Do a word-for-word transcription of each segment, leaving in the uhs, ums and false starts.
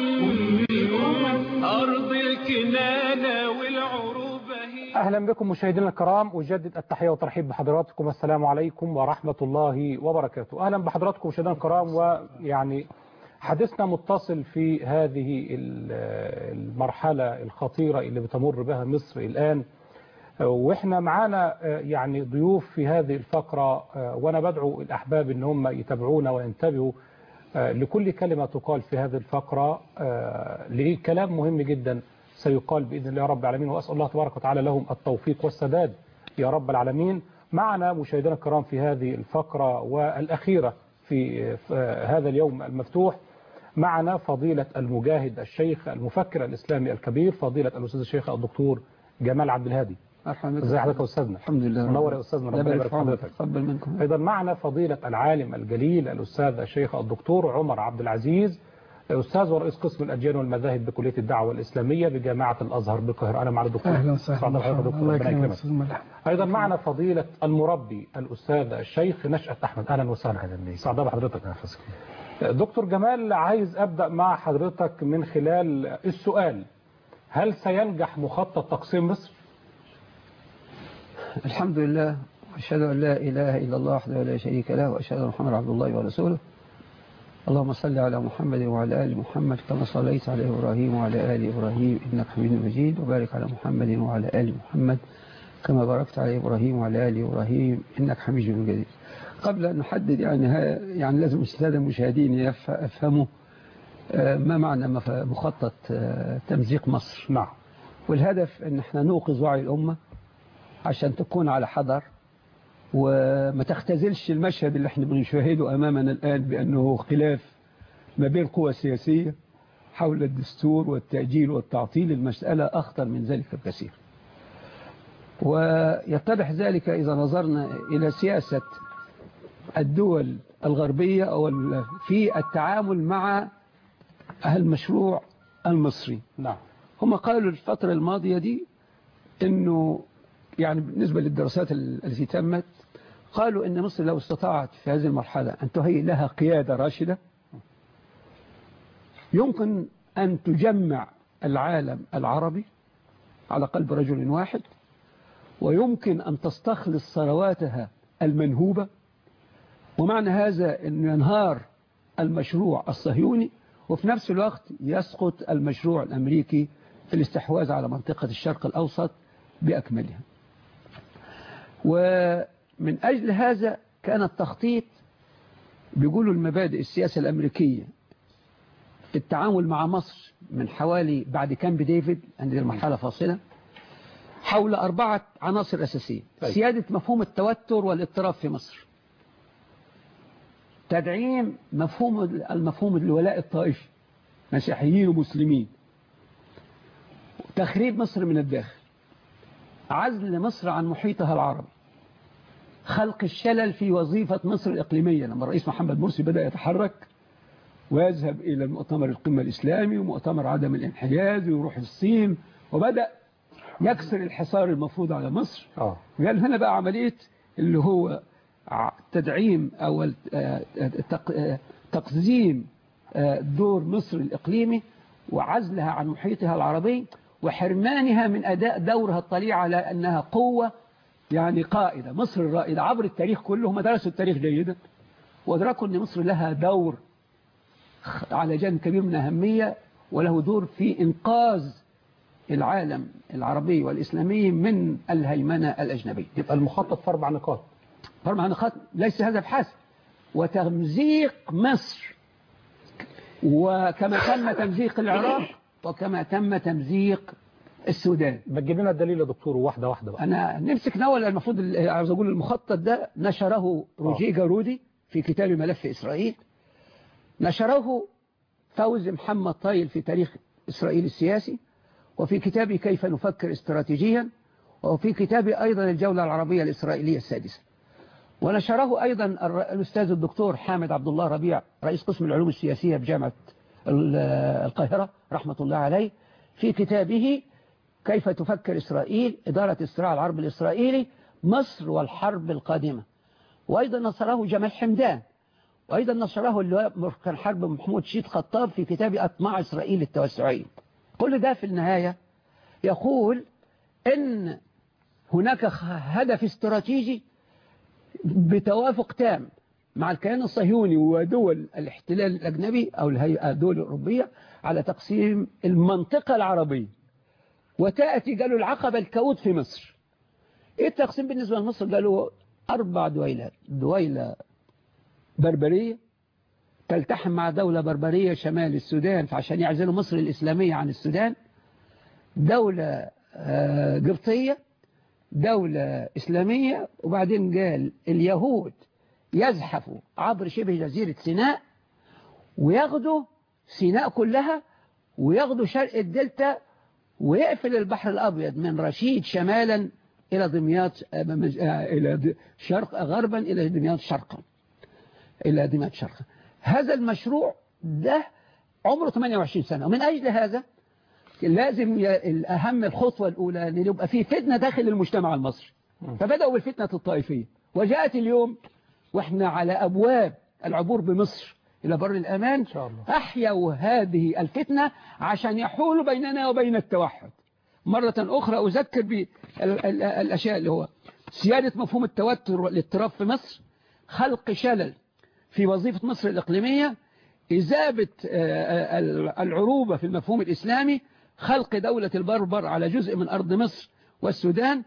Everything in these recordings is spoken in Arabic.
أرض الكنانة والعروبة. أهلا بكم مشاهدينا الكرام، أجدد التحية والترحيب بحضراتكم. السلام عليكم ورحمة الله وبركاته. أهلا بحضراتكم مشاهدينا الكرام، ويعني حديثنا متصل في هذه المرحلة الخطيرة اللي بتمر بها مصر الآن، وإحنا معانا يعني ضيوف في هذه الفقرة، وأنا بدعو الأحباب إن هم يتابعونا وينتبهوا لكل كلمة تقال في هذه الفقرة، لكلام مهم جدا سيقال بإذن الله رب العالمين، وأسأل الله تبارك وتعالى لهم التوفيق والسداد يا رب العالمين. معنا مشاهدينا الكرام في هذه الفقرة والأخيرة في هذا اليوم المفتوح، معنا فضيلة المجاهد الشيخ المفكر الإسلامي الكبير فضيلة الأستاذ الشيخ الدكتور جمال عبد الهادي. مرحبا بك. ازي حضرتك يا استاذنا؟ الحمد لله. منور يا استاذنا، ربنا يبارك في حضرتك. تقبل منكم. ايضا معنا فضيلة العالم الجليل الأستاذ الشيخ الدكتور عمر عبد العزيز، أستاذ ورئيس قسم الأديان والمذاهب بكلية الدعوة الإسلامية بجامعة الأزهر بالقاهرة. أنا مع الدكتور. أهلا وسهلا. أيضا معنا فضيلة المربي الأستاذ الشيخ نشأت أحمد. أهلا وسهلا. سعد بحضرتك. دكتور جمال، عايز أبدأ مع حضرتك من خلال السؤال: هل سينجح مخطط تقسيم مصر؟ الحمد لله، وأشهد أن لا إله إلا الله وحده لا شريك له، وأشهد أن محمدا عبد الله ورسوله. اللهم صل على محمد وعلى آل محمد كما صليت على إبراهيم وعلى آل إبراهيم إنك حميد مجيد، وبارك على محمد وعلى آل محمد كما باركت على إبراهيم وعلى آل إبراهيم إنك حميد مجيد. قبل أن نحدد يعني يعني لازم السادة المشاهدين يفهموا ما معنى مخطط تمزيق مصر. نعم. والهدف أن احنا نوقظ وعي الأمة عشان تكون على حذر، وما تختزلش المشهد اللي احنا بنشاهده أمامنا الآن بأنه خلاف ما بين قوى سياسية حول الدستور والتأجيل والتعطيل. المسألة أخطر من ذلك بكثير، ويتضح ذلك إذا نظرنا إلى سياسة الدول الغربية أو في التعامل مع المشروع المصري. نعم. هم قالوا الفترة الماضية دي إنه يعني بالنسبة للدراسات التي تمت، قالوا إن مصر لو استطاعت في هذه المرحلة أن تهيئ لها قيادة راشدة يمكن أن تجمع العالم العربي على قلب رجل واحد، ويمكن أن تستخلص ثرواتها المنهوبة، ومعنى هذا أن ينهار المشروع الصهيوني، وفي نفس الوقت يسقط المشروع الأمريكي في الاستحواذ على منطقة الشرق الأوسط بأكملها. ومن أجل هذا كان التخطيط، بيقولوا المبادئ السياسة الأمريكية في التعامل مع مصر من حوالي بعد كامب ديفيد عند المرحلة فاصلة حول أربعة عناصر أساسية. سيادة مفهوم التوتر والاضطراب في مصر، تدعيم مفهوم المفهوم الولاء الطائفي مسيحيين ومسلمين، تخريب مصر من الداخل، عزل مصر عن محيطها العربي، خلق الشلل في وظيفة مصر الإقليمية. لما الرئيس محمد مرسي بدأ يتحرك ويذهب إلى المؤتمر القمة الإسلامي ومؤتمر عدم الانحياز ويروح الصين، وبدأ يكسر الحصار المفروض على مصر. آه. قال هنا بقى عملية اللي هو تدعيم أو تقزيم دور مصر الإقليمي وعزلها عن محيطها العربي، وحرمانها من أداء دورها الطليع على أنها قوة يعني قائدة. مصر الرائدة عبر التاريخ كله، هم درسوا التاريخ جيدا وادركوا أن مصر لها دور على جانب كبير من أهمية، وله دور في إنقاذ العالم العربي والإسلامي من الهيمنة الأجنبية. يبقى المخطط في أربع نقاط. أربع نقاط، ليس هذا بحسب، وتمزيق مصر، وكما تم تمزيق العراق وكما تم تمزيق السودان. بتجيب لنا الدليل يا دكتور واحدة واحدة بقى. أنا نمسك نول المفروض عاوز أقول المخطط ده نشره روجيه جارودي في كتاب ملف إسرائيل، نشره فوزي محمد طايل في تاريخ إسرائيل السياسي، وفي كتابي كيف نفكر استراتيجيا، وفي كتابي أيضا الجولة العربية الإسرائيلية السادسة. ونشره أيضا الأستاذ الدكتور حامد عبد الله ربيع رئيس قسم العلوم السياسية بجامعة القاهرة رحمة الله عليه في كتابه كيف تفكر إسرائيل إدارة الصراع العربي الإسرائيلي، مصر والحرب القادمة. وأيضا نصره جمال حمدان وأيضا نشره اللي كان حرب محمود شيد خطاب في كتاب أطماع إسرائيل التوسعية. كل ده في النهاية يقول إن هناك هدف استراتيجي بتوافق تام مع الكيان الصهيوني ودول الاحتلال الأجنبي أو الهيئة الدول الأوروبية على تقسيم المنطقة العربية، وتأتي قالوا العقبة الكؤوت في مصر. إيه التقسيم بالنسبة لمصر؟ قالوا أربع دويلات: دويلة بربرية تلتحم مع دولة بربرية شمال السودان عشان يعزلوا مصر الإسلامية عن السودان، دولة قبطية، دولة إسلامية، وبعدين قال اليهود يزحفوا عبر شبه جزيرة سيناء وياخدوا سيناء كلها وياخدوا شرق الدلتا ويقفل البحر الأبيض من رشيد شمالا إلى دمياط، إلى شرق غربا إلى دمياط شرقا إلى دمياط شرقا. هذا المشروع ده عمره ثمانية وعشرين سنة، ومن أجل هذا لازم الأهم الخطوة الأولى أن يبقى فيه فتنة داخل المجتمع المصري. فبدأوا بالفتنة الطائفية، وجاءت اليوم وإحنا على أبواب العبور بمصر إلى بر الأمان إن شاء الله. أحيوا هذه الفتنة عشان يحولوا بيننا وبين التوحد. مرة أخرى أذكر بالأشياء اللي هو سيادة مفهوم التوتر والاضطراب في مصر، خلق شلل في وظيفة مصر الإقليمية، إذابة العروبة في المفهوم الإسلامي، خلق دولة البربر على جزء من أرض مصر والسودان،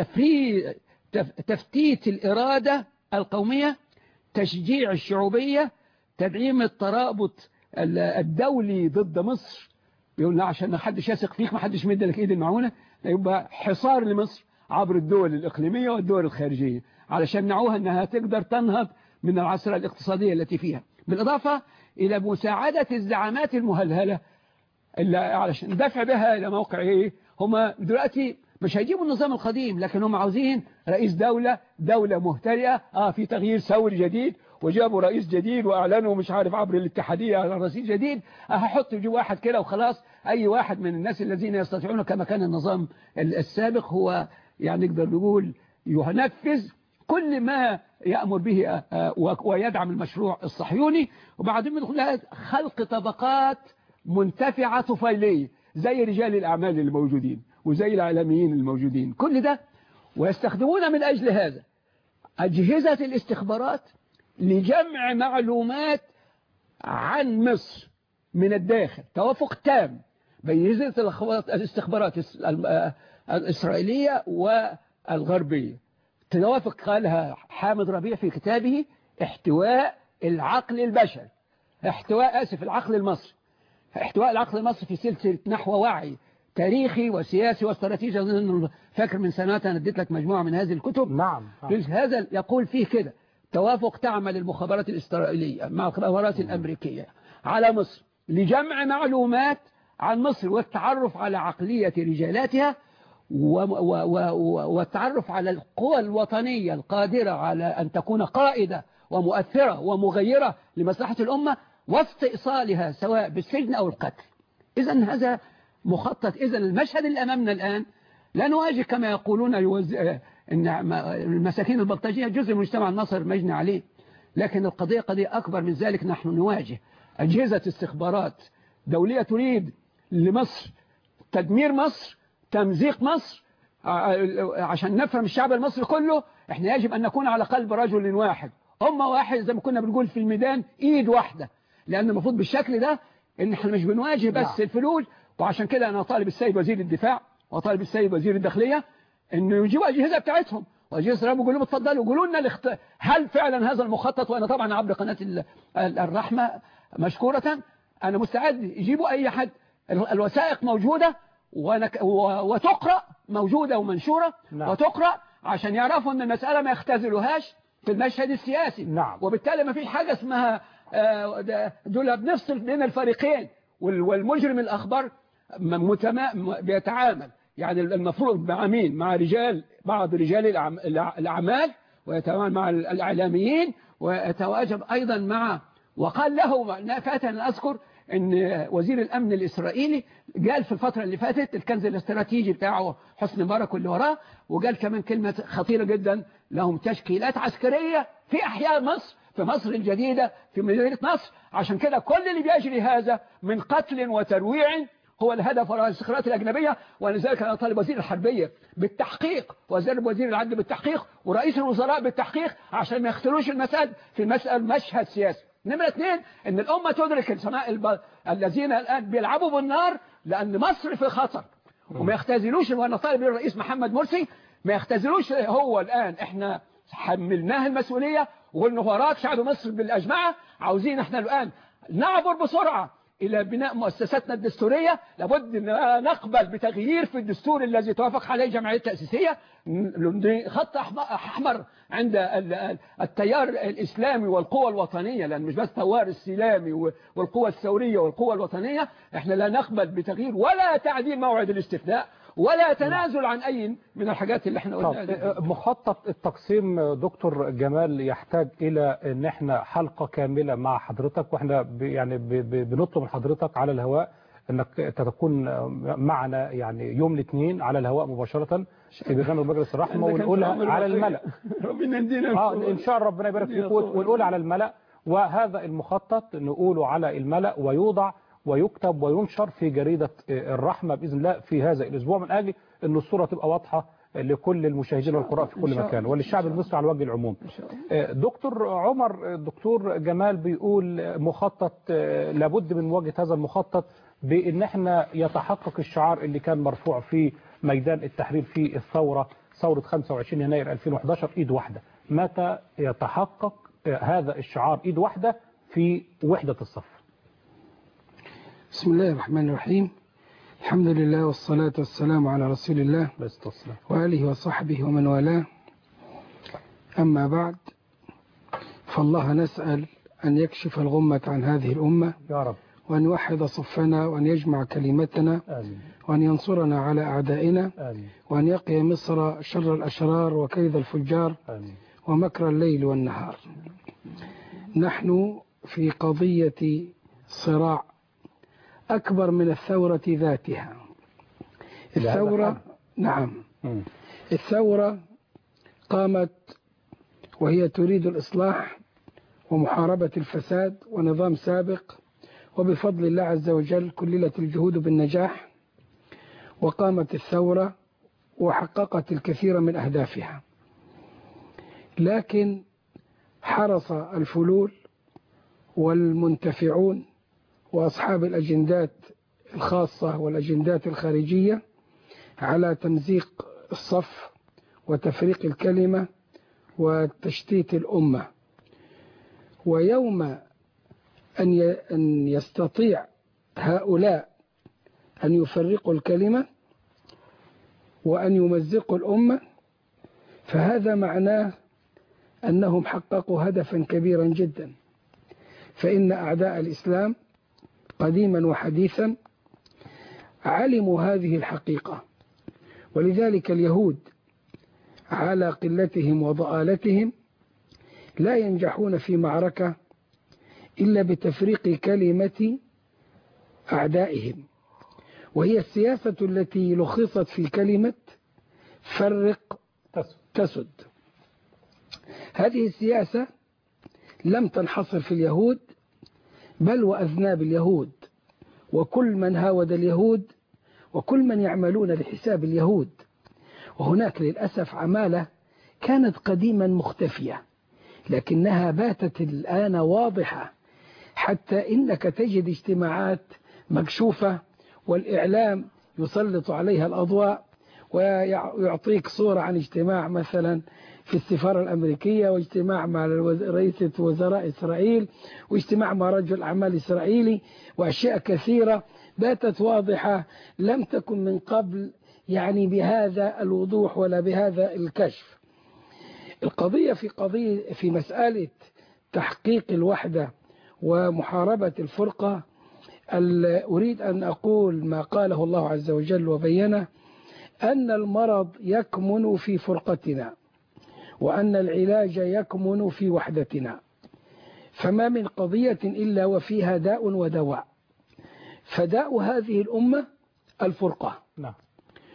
تفتيت الإرادة القومية، تشجيع الشعوبية، تدعيم الترابط الدولي ضد مصر. بيقول لا عشان ما حدش يثق فيك، ما حدش مدى لك ايد المعونة، يبقى حصار لمصر عبر الدول الإقليمية والدول الخارجية علشان نعوها أنها تقدر تنهض من العصر الاقتصادية التي فيها، بالإضافة إلى مساعدة الزعامات المهلهلة اللي علشان ندفع بها إلى موقع إيه. هم دلوقتي مش هيجيبوا النظام القديم، لكن هم عاوزين رئيس دولة دولة مهترئة، آه في تغيير ثوري جديد، وجابوا رئيس جديد وأعلنوا مش عارف عبر الاتحادية على رئيس جديد، هحط يجيب واحد كده وخلاص. أي واحد من الناس الذين يستطيعون كما كان النظام السابق هو يعني نقدر نقول ينفذ كل ما يأمر به ويدعم المشروع الصهيوني. وبعدين يدخل خلق طبقات منتفعة طفيلية زي رجال الأعمال الموجودين وزي الإعلاميين الموجودين، كل ده. ويستخدمون من أجل هذا أجهزة الاستخبارات لجمع معلومات عن مصر من الداخل، توافق تام بين أجهزة الاستخبارات الإسرائيلية والغربية. توافق قالها حامد ربيع في كتابه احتواء العقل البشري، احتواء آسف العقل المصري، احتواء العقل المصري في سلسلة نحو وعي تاريخي وسياسي واستراتيجي. فاكر من سنوات أنا اديت لك مجموعة من هذه الكتب. نعم. هذا يقول فيه كده: توافق تعمل المخابرات الإسرائيلية مع المخابرات الأمريكية على مصر لجمع معلومات عن مصر والتعرف على عقلية رجالاتها والتعرف على القوى الوطنية القادرة على أن تكون قائدة ومؤثرة ومغيرة لمصلحة الأمة واستئصالها سواء بالسجن أو القتل. إذن هذا مخطط. إذن المشهد اللي أمامنا الآن لا نواجه كما يقولون يوز... إن المساكين البلطجية جزء من مجتمع النصر مجني عليه، لكن القضية قضية أكبر من ذلك. نحن نواجه أجهزة استخبارات دولية تريد لمصر تدمير مصر، تمزيق مصر. عشان نفهم الشعب المصري كله احنا يجب أن نكون على قلب رجل واحد، أمة واحد، زي ما كنا بنقول في الميدان إيد واحدة، لأن المفروض بالشكل ده إن احنا مش بنواجه بس لا. الفلوج. وعشان كده أنا طالب السيد وزير الدفاع وطالب السيد وزير الداخلية إنه يجيبوا أجهزة بتاعتهم وأجهزة الرب ويقولوا لهم اتفضلوا قولوا لنا الاخت... هل فعلا هذا المخطط. وأنا طبعا عبر قناة الرحمة مشكورة أنا مستعد يجيبوا أي حد، الوثائق موجودة وتقرأ موجودة ومنشورة نعم. وتقرأ عشان يعرفوا أن المسألة ما يختزلوهاش في المشهد السياسي نعم. وبالتالي ما فيش حاجة اسمها دول بنفصل بين الفريقين، والمجرم الأخبر بيتعامل يعني المفروض مع مين؟ مع رجال بعض رجال الأعمال، ويتعامل مع الإعلاميين، ويتواجب أيضا مع وقال له فاتن أن أذكر ان وزير الأمن الإسرائيلي قال في الفترة اللي فاتت الكنز الاستراتيجي بتاعه حسني مبارك واللي وراه، وقال كمان كلمة خطيرة جدا: لهم تشكيلات عسكرية في أحياء مصر في مصر الجديدة في مدينة نصر. عشان كده كل اللي بيجري هذا من قتل وترويع هو الهدف وراء الاستخبارات الأجنبية. ولذلك أنا طالب وزير الحربية بالتحقيق، وزير وزير العدل بالتحقيق، ورئيس الوزراء بالتحقيق، عشان ما يختلوش المسألة في مسألة مشهد سياسي. نمرة اثنين، ان الأمة تدرك السماء الب... الذين الآن بيلعبوا بالنار، لأن مصر في خطر وما يختزلوش. وأنا طالب الرئيس محمد مرسي ما يختزلوش. هو الآن احنا حملناه المسؤولية وقلنا وراك شعب مصر بالأجمعة، عاوزين احنا الآن نعبر بسرعة إلى بناء مؤسساتنا الدستورية. لابد أن نقبل بتغيير في الدستور الذي توافق عليه الجمعية التأسيسية، خط أحمر عند التيار الإسلامي والقوى الوطنية، لأن مش بس التيار الإسلامي والقوى الثورية والقوى الوطنية. احنا لا نقبل بتغيير ولا تعديل موعد الاستثناء ولا تنازل عن أي من الحاجات اللي احنا قلناها. مخطط التقسيم دكتور جمال يحتاج إلى ان احنا حلقة كاملة مع حضرتك، واحنا يعني بنطلب من حضرتك على الهواء انك تكون معنا يعني يوم الاثنين على الهواء مباشرة في برنامج مجلس الرحمة، ونقولها على الملأ. ربنا يدينا اه ان شاء الله ربنا يبارك فيك، ونقولها على الملأ. وهذا المخطط نقوله على الملأ ويوضع ويكتب وينشر في جريدة الرحمة بإذن الله في هذا الأسبوع، من أجل أن الصورة تبقى واضحة لكل المشاهدين والقراء في كل مكان وللشعب المصري على وجه العموم. دكتور عمر، دكتور جمال بيقول مخطط لابد من مواجهة هذا المخطط بأن احنا يتحقق الشعار اللي كان مرفوع في ميدان التحرير في الثورة، ثورة خمسة وعشرين يناير ألفين وأحد عشر، إيد واحدة. متى يتحقق هذا الشعار إيد واحدة في وحدة الصف؟ بسم الله الرحمن الرحيم. الحمد لله والصلاة والسلام على رسول الله وآله وصحبه ومن والاه. أما بعد، فالله نسأل أن يكشف الغمة عن هذه الأمة يا رب، وأن يوحد صفنا، وأن يجمع كلمتنا، آمين. وأن ينصرنا على أعدائنا، آمين. وأن يقي مصر شر الأشرار وكيد الفجار، آمين. ومكر الليل والنهار. نحن في قضية صراع أكبر من الثورة ذاتها. الثورة نعم الثورة قامت وهي تريد الإصلاح ومحاربة الفساد ونظام سابق، وبفضل الله عز وجل كللت الجهود بالنجاح، وقامت الثورة وحققت الكثير من أهدافها. لكن حرص الفلول والمنتفعون وأصحاب الأجندات الخاصة والأجندات الخارجية على تمزيق الصف وتفريق الكلمة وتشتيت الأمة. ويوم أن يستطيع هؤلاء أن يفرقوا الكلمة وأن يمزقوا الأمة، فهذا معناه أنهم حققوا هدفا كبيرا جدا. فإن أعداء الإسلام قديما وحديثا علموا هذه الحقيقة، ولذلك اليهود على قلتهم وضآلتهم لا ينجحون في معركة إلا بتفريق كلمة أعدائهم، وهي السياسة التي لخصت في كلمة فرق تسد. هذه السياسة لم تنحصر في اليهود، بل وأذناب اليهود وكل من هاود اليهود وكل من يعملون لحساب اليهود. وهناك للأسف عمالة كانت قديما مختفية لكنها باتت الآن واضحة، حتى إنك تجد اجتماعات مكشوفة والإعلام يسلط عليها الأضواء ويعطيك صورة عن اجتماع مثلا في السفارة الأمريكية، واجتماع مع رئيسة وزراء إسرائيل، واجتماع مع رجل أعمال إسرائيلي، وأشياء كثيرة باتت واضحة لم تكن من قبل يعني بهذا الوضوح ولا بهذا الكشف. القضية في قضية في مسألة تحقيق الوحدة ومحاربة الفرقة، أريد أن أقول ما قاله الله عز وجل وبينه، أن المرض يكمن في فرقتنا وأن العلاج يكمن في وحدتنا. فما من قضية إلا وفيها داء ودواء، فداء هذه الأمة الفرقة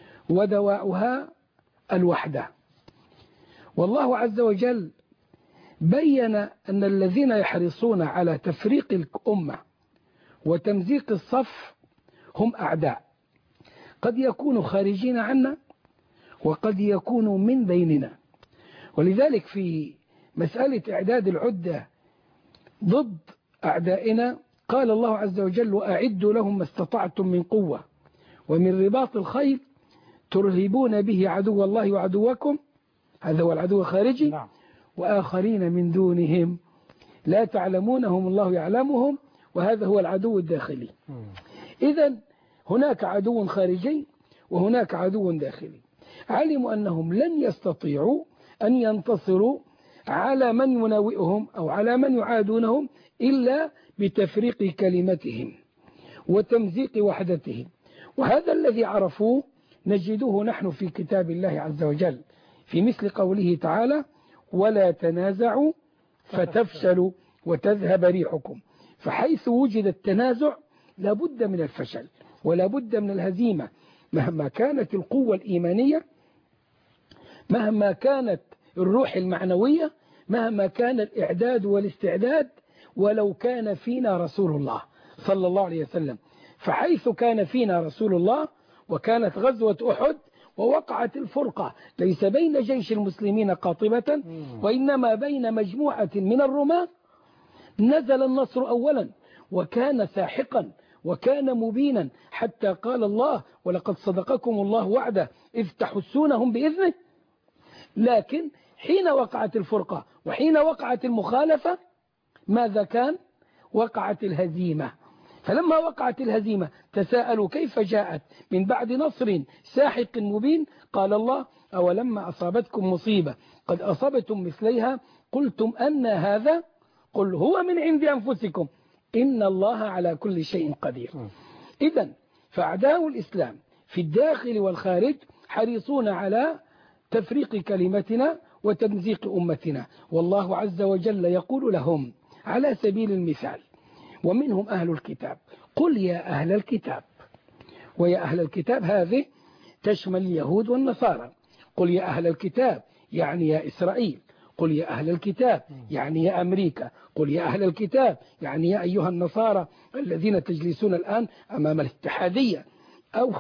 ودواؤها الوحدة. والله عز وجل بين أن الذين يحرصون على تفريق الأمة وتمزيق الصف هم أعداء، قد يكونوا خارجين عنا وقد يكونوا من بيننا. ولذلك في مسألة إعداد العدة ضد أعدائنا قال الله عز وجل: وأعدوا لهم ما استطعتم من قوة ومن رباط الخيل ترهبون به عدو الله وعدوكم، هذا هو العدو الخارجي، نعم. وآخرين من دونهم لا تعلمونهم الله يعلمهم، وهذا هو العدو الداخلي. إذن هناك عدو خارجي وهناك عدو داخلي. علموا أنهم لن يستطيعوا أن ينتصروا على من يناوئهم أو على من يعادونهم إلا بتفريق كلمتهم وتمزيق وحدتهم. وهذا الذي عرفوه نجده نحن في كتاب الله عز وجل في مثل قوله تعالى: ولا تنازعوا فتفشلوا وتذهب ريحكم. فحيث وجد التنازع لابد من الفشل ولا بد من الهزيمة، مهما كانت القوة الإيمانية، مهما كانت الروح المعنوية، مهما كان الإعداد والاستعداد، ولو كان فينا رسول الله صلى الله عليه وسلم. فحيث كان فينا رسول الله وكانت غزوة أحد ووقعت الفرقة ليس بين جيش المسلمين قاطبة وإنما بين مجموعة من الرماة، نزل النصر أولا وكان ساحقا وكان مبينا، حتى قال الله: ولقد صدقكم الله وعده إذ تحسونهم بإذنه. لكن حين وقعت الفرقة وحين وقعت المخالفة ماذا كان؟ وقعت الهزيمة. فلما وقعت الهزيمة تساءلوا كيف جاءت من بعد نصر ساحق مبين؟ قال الله: أولما أصابتكم مصيبة قد أصبتم مثليها قلتم أن هذا؟ قل هو من عند أنفسكم إن الله على كل شيء قدير. إذن فأعداء الإسلام في الداخل والخارج حريصون على تفريق كلمتنا وتمزيق أمتنا، والله عز وجل يقول لهم على سبيل المثال: ومنهم أهل الكتاب قل يا أهل الكتاب. ويا أهل الكتاب هذه تشمل اليهود والنصارى. قل يا أهل الكتاب يعني يا إسرائيل، قل يا أهل الكتاب يعني يا أمريكا، قل يا أهل الكتاب يعني يا أيها النصارى الذين تجلسون الآن أمام الاتحادية أو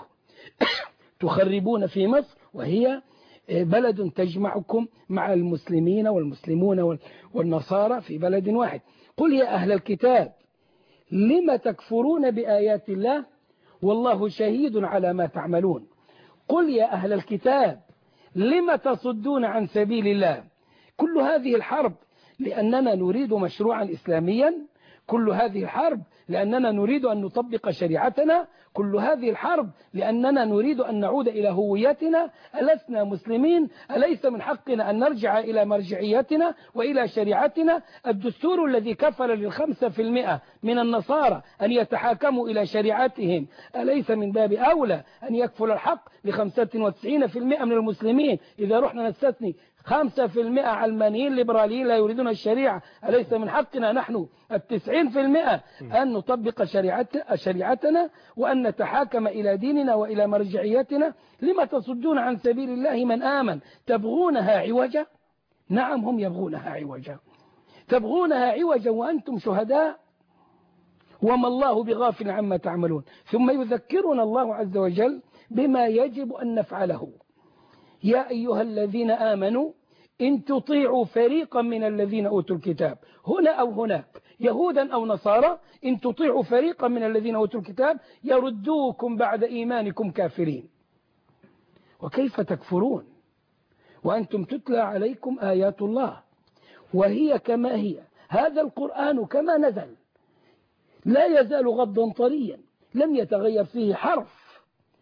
تخربون في مصر وهي بلد تجمعكم مع المسلمين والمسلمون والنصارى في بلد واحد. قل يا أهل الكتاب لم تكفرون بآيات الله والله شهيد على ما تعملون. قل يا أهل الكتاب لم تصدون عن سبيل الله. كل هذه الحرب لأننا نريد مشروعا إسلاميا، كل هذه الحرب لأننا نريد أن نطبق شريعتنا، كل هذه الحرب لأننا نريد أن نعود إلى هويتنا. ألسنا مسلمين؟ أليس من حقنا أن نرجع إلى مرجعيتنا وإلى شريعتنا؟ الدستور الذي كفل للخمسة في المئة من النصارى أن يتحاكموا إلى شريعتهم أليس من باب أولى أن يكفل الحق لخمسة وتسعين في المئة من المسلمين؟ إذا رحنا نستثني خمسة في المئة علمانيين ليبراليين لا يريدون الشريعة، أليس من حقنا نحن التسعين في المئة أن نطبق شريعتنا وأن نتحاكم إلى ديننا وإلى مرجعيتنا؟ لما تصدون عن سبيل الله من آمن تبغونها عوجا؟ نعم هم يبغونها عوجا، تبغونها عوجا وأنتم شهداء، وما الله بغافل عما تعملون. ثم يذكرنا الله عز وجل بما يجب أن نفعله: يا أيها الذين آمنوا إن تطيعوا فريقا من الذين أوتوا الكتاب، هنا أو هناك، يهودا أو نصارى، إن تطيعوا فريقا من الذين أوتوا الكتاب يردوكم بعد إيمانكم كافرين. وكيف تكفرون وأنتم تتلى عليكم آيات الله وهي كما هي، هذا القرآن كما نزل لا يزال غضا طريا لم يتغير فيه حرف.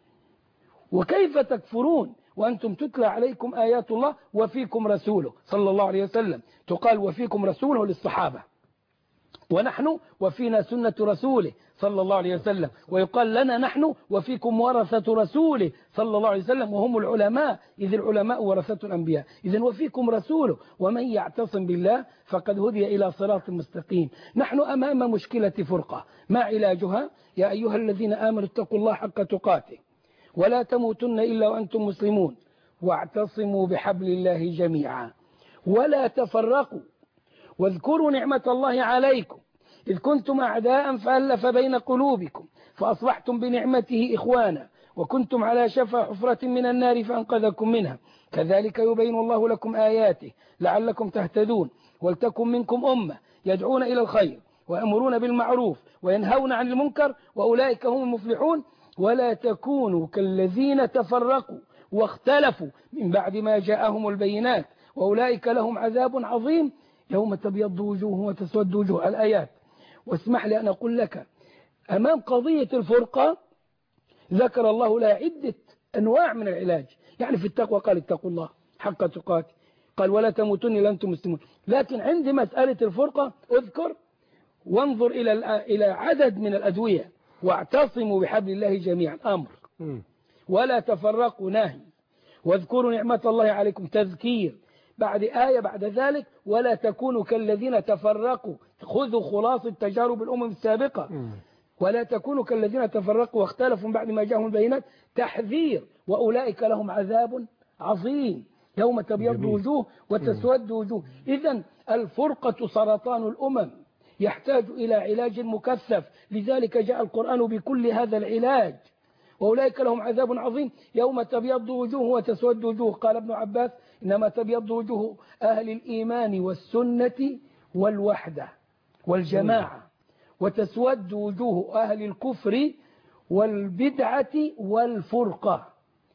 وكيف تكفرون وأنتم تتلى عليكم آيات الله وفيكم رسوله صلى الله عليه وسلم؟ تقال وفيكم رسوله للصحابة، ونحن وفينا سنة رسوله صلى الله عليه وسلم، ويقال لنا نحن وفيكم ورثة رسوله صلى الله عليه وسلم وهم العلماء، إذ العلماء ورثة الأنبياء. إذن وفيكم رسوله، ومن يعتصم بالله فقد هدي إلى صراط مستقيم. نحن أمام مشكلة فرقة، ما علاجها؟ يا أيها الذين آمنوا اتقوا الله حق تقاته ولا تموتن إلا وأنتم مسلمون واعتصموا بحبل الله جميعا ولا تفرقوا واذكروا نعمة الله عليكم إذ كنتم أعداء فألف بين قلوبكم فأصبحتم بنعمته إخوانا وكنتم على شفا حفرة من النار فأنقذكم منها كذلك يبين الله لكم آياته لعلكم تهتدون ولتكن منكم أمة يدعون إلى الخير ويأمرون بالمعروف وينهون عن المنكر وأولئك هم المفلحون ولا تكونوا كالذين تفرقوا واختلفوا من بعد ما جاءهم البينات وأولئك لهم عذاب عظيم يوم تبيض وجوه وتسود وجوه الآيات. واسمح لي أن أقول لك أمام قضية الفرقة ذكر الله لها عدة أنواع من العلاج. يعني في التقوى قال اتقوا الله حق تقاته قال ولا تموتن إلا أنتم مسلمون. لكن عند مسألة الفرقة اذكر وانظر إلى إلى عدد من الأدوية واعتصموا بحبل الله جميعا أمر ولا تفرقوا نهي واذكروا نعمة الله عليكم تذكير بعد آية بعد ذلك ولا تكونوا كالذين تفرقوا خذوا خلاص التجارب الأمم السابقة ولا تكونوا كالذين تفرقوا واختلفوا بعد ما جاءهم البينات تحذير وأولئك لهم عذاب عظيم يوم تبيض وجوه وتسود وجوه. إذن الفرقة سرطان الأمم يحتاج إلى علاج مكثف لذلك جاء القرآن بكل هذا العلاج وأولئك لهم عذاب عظيم يوم تبيض وجوه وتسود وجوه. قال ابن عباس إنما تبيض وجوه أهل الإيمان والسنة والوحدة والجماعة وتسود وجوه أهل الكفر والبدعة والفرقة.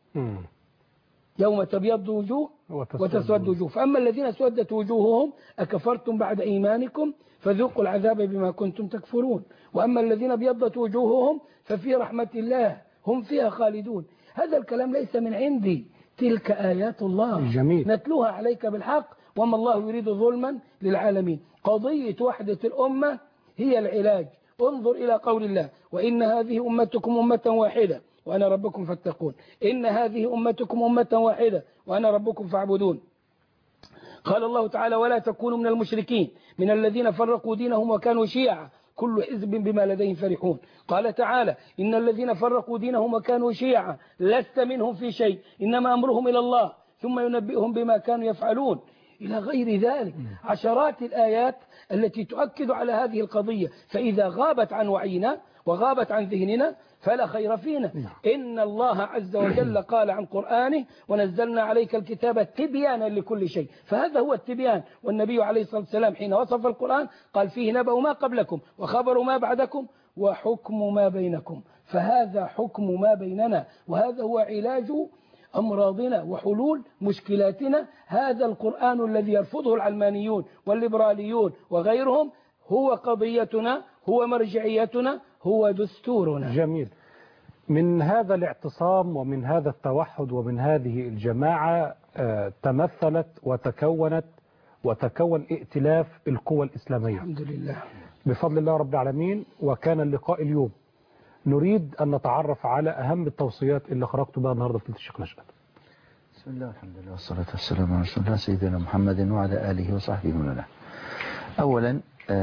يوم تبيض وجوه وتسود وجوه فأما الذين اسودت وجوههم أكفرتم بعد إيمانكم فذوقوا العذاب بما كنتم تكفرون وأما الذين ابيضت وجوههم ففي رحمة الله هم فيها خالدون. هذا الكلام ليس من عندي تلك آيات الله جميل. نتلوها عليك بالحق وما الله يريد ظلما للعالمين. قضية وحدة الأمة هي العلاج. انظر إلى قول الله وإن هذه أمتكم أمة واحدة وأنا ربكم فاتقون إن هذه أمتكم أمة واحدة وأنا ربكم فاعبدون. قال الله تعالى ولا تكونوا من المشركين من الذين فرقوا دينهم وكانوا شيعا كل حزب بما لديهم فرحون. قال تعالى إن الذين فرقوا دينهم وكانوا شيعا لست منهم في شيء إنما أمرهم إلى الله ثم ينبئهم بما كانوا يفعلون إلى غير ذلك. عشرات الآيات التي تؤكد على هذه القضية. فإذا غابت عن وعينا وغابت عن ذهننا فلا خير فينا. إن الله عز وجل قال عن قرآنه ونزلنا عليك الكتاب تبيانا لكل شيء فهذا هو التبيان. والنبي عليه الصلاة والسلام حين وصف القرآن قال فيه نبأ ما قبلكم وخبر ما بعدكم وحكم ما بينكم فهذا حكم ما بيننا وهذا هو علاج أمراضنا وحلول مشكلاتنا. هذا القرآن الذي يرفضه العلمانيون والليبراليون وغيرهم هو قضيتنا هو مرجعيتنا هو دستورنا. جميل. من هذا الاعتصام ومن هذا التوحد ومن هذه الجماعة تمثلت وتكونت وتكون ائتلاف القوى الإسلامية الحمد لله بفضل الله رب العالمين. وكان اللقاء اليوم نريد أن نتعرف على أهم التوصيات اللي خرجت بها النهاردة في الشيخ نشأت. بسم الله الحمد لله والصلاة والسلام على رسول الله سيدنا محمد وعلى آله وصحبه ومن والاه. أولا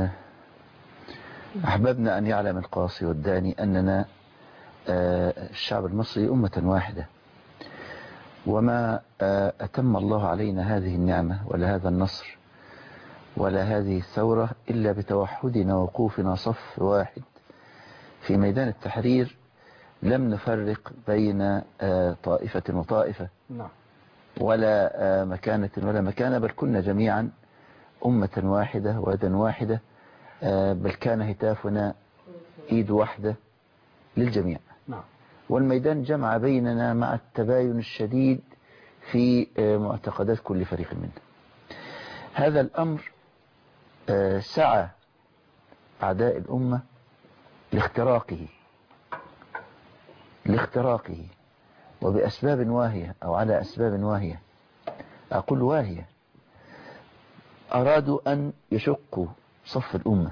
أحببنا أن يعلم القاصي والداني أننا الشعب المصري أمة واحدة وما أتم الله علينا هذه النعمة ولا هذا النصر ولا هذه الثورة إلا بتوحدنا ووقوفنا صف واحد في ميدان التحرير. لم نفرق بين طائفة وطائفة ولا مكانة ولا مكانة بل كنا جميعا أمة واحدة ويدا واحدة بل كان هتافنا إيد واحدة للجميع. والميدان جمع بيننا مع التباين الشديد في معتقدات كل فريق منا. هذا الأمر سعى أعداء الأمة لاختراقه لاختراقه وبأسباب واهية أو على أسباب واهية. أقول واهية. أرادوا أن يشقوا صف الأمة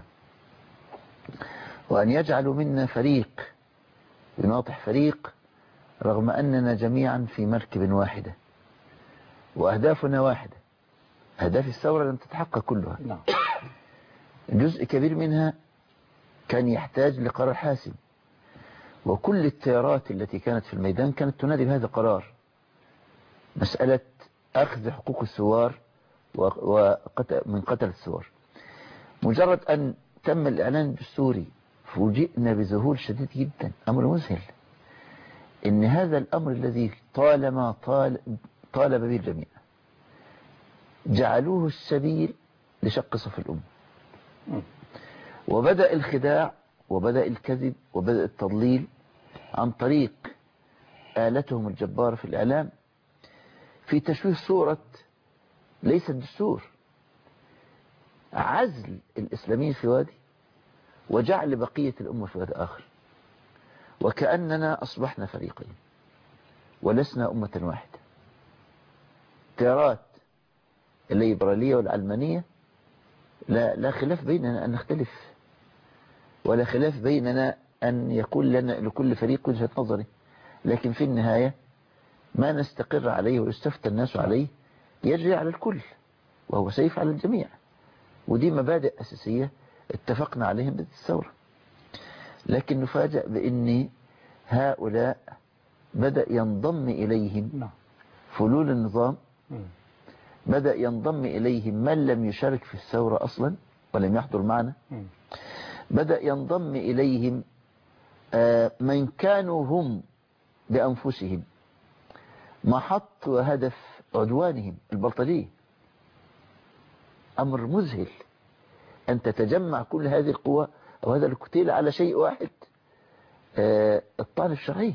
وأن يجعلوا منا فريق يناطح فريق رغم أننا جميعا في مركب واحدة وأهدافنا واحدة. أهداف الثورة لم تتحقق كلها. جزء كبير منها كان يحتاج لقرار حاسم وكل التيارات التي كانت في الميدان كانت تنادي بهذا القرار. مسألة أخذ حقوق الثوار ومن قتل الثوار. مجرد أن تم الإعلان الدستوري فوجئنا بذهول شديد جدا، أمر مذهل، إن هذا الأمر الذي طالما طال طالب به الجميع جعلوه السبيل لشق صف الأمة، وبدأ الخداع وبدأ الكذب وبدأ التضليل عن طريق آلتهم الجبارة في الإعلام في تشويه صورة ليس الدستور، عزل الإسلاميين في وادي وجعل بقية الأمة في وادي آخر، وكأننا أصبحنا فريقين ولسنا أمة واحدة. تيارات الليبرالية والعلمانية لا, لا خلاف بيننا أن نختلف، ولا خلاف بيننا أن يكون لنا لكل فريق وجهة نظره، لكن في النهاية ما نستقر عليه ويستفتى الناس عليه يجري على الكل وهو سيف على الجميع، ودي مبادئ أساسية اتفقنا عليهم ضد الثورة. لكن نفاجأ بأن هؤلاء بدأ ينضم إليهم فلول النظام، بدأ ينضم إليهم من لم يشارك في الثورة أصلا ولم يحضر معنا، بدأ ينضم إليهم من كانوا هم بأنفسهم محط وهدف عدوانهم البلطجية. أمر مذهل أن تتجمع كل هذه القوى أو هذا الكتيل على شيء واحد، الطعن الشرعي.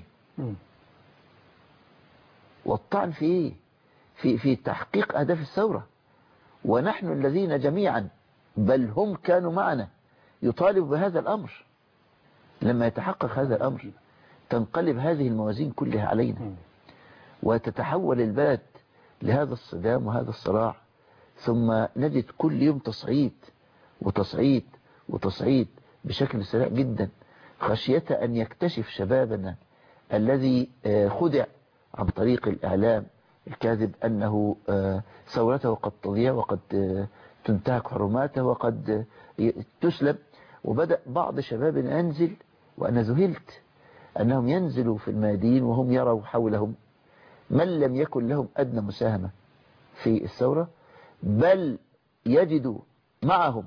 والطعن في إيه؟ في في تحقيق أهداف الثورة، ونحن الذين جميعا بل هم كانوا معنا يطالب بهذا الأمر. لما يتحقق هذا الأمر تنقلب هذه الموازين كلها علينا، وتتحول البلد لهذا الصدام وهذا الصراع، ثم نجد كل يوم تصعيد وتصعيد وتصعيد بشكل سريع جدا، خشية أن يكتشف شبابنا الذي خدع عن طريق الإعلام الكاذب أنه ثورته قد تضيع وقد تنتهك حرماته وقد تسلب. وبدأ بعض شبابنا ينزل، وأنا ذهلت أنهم ينزلوا في الميادين وهم يروا حولهم من لم يكن لهم أدنى مساهمة في الثورة، بل يجدوا معهم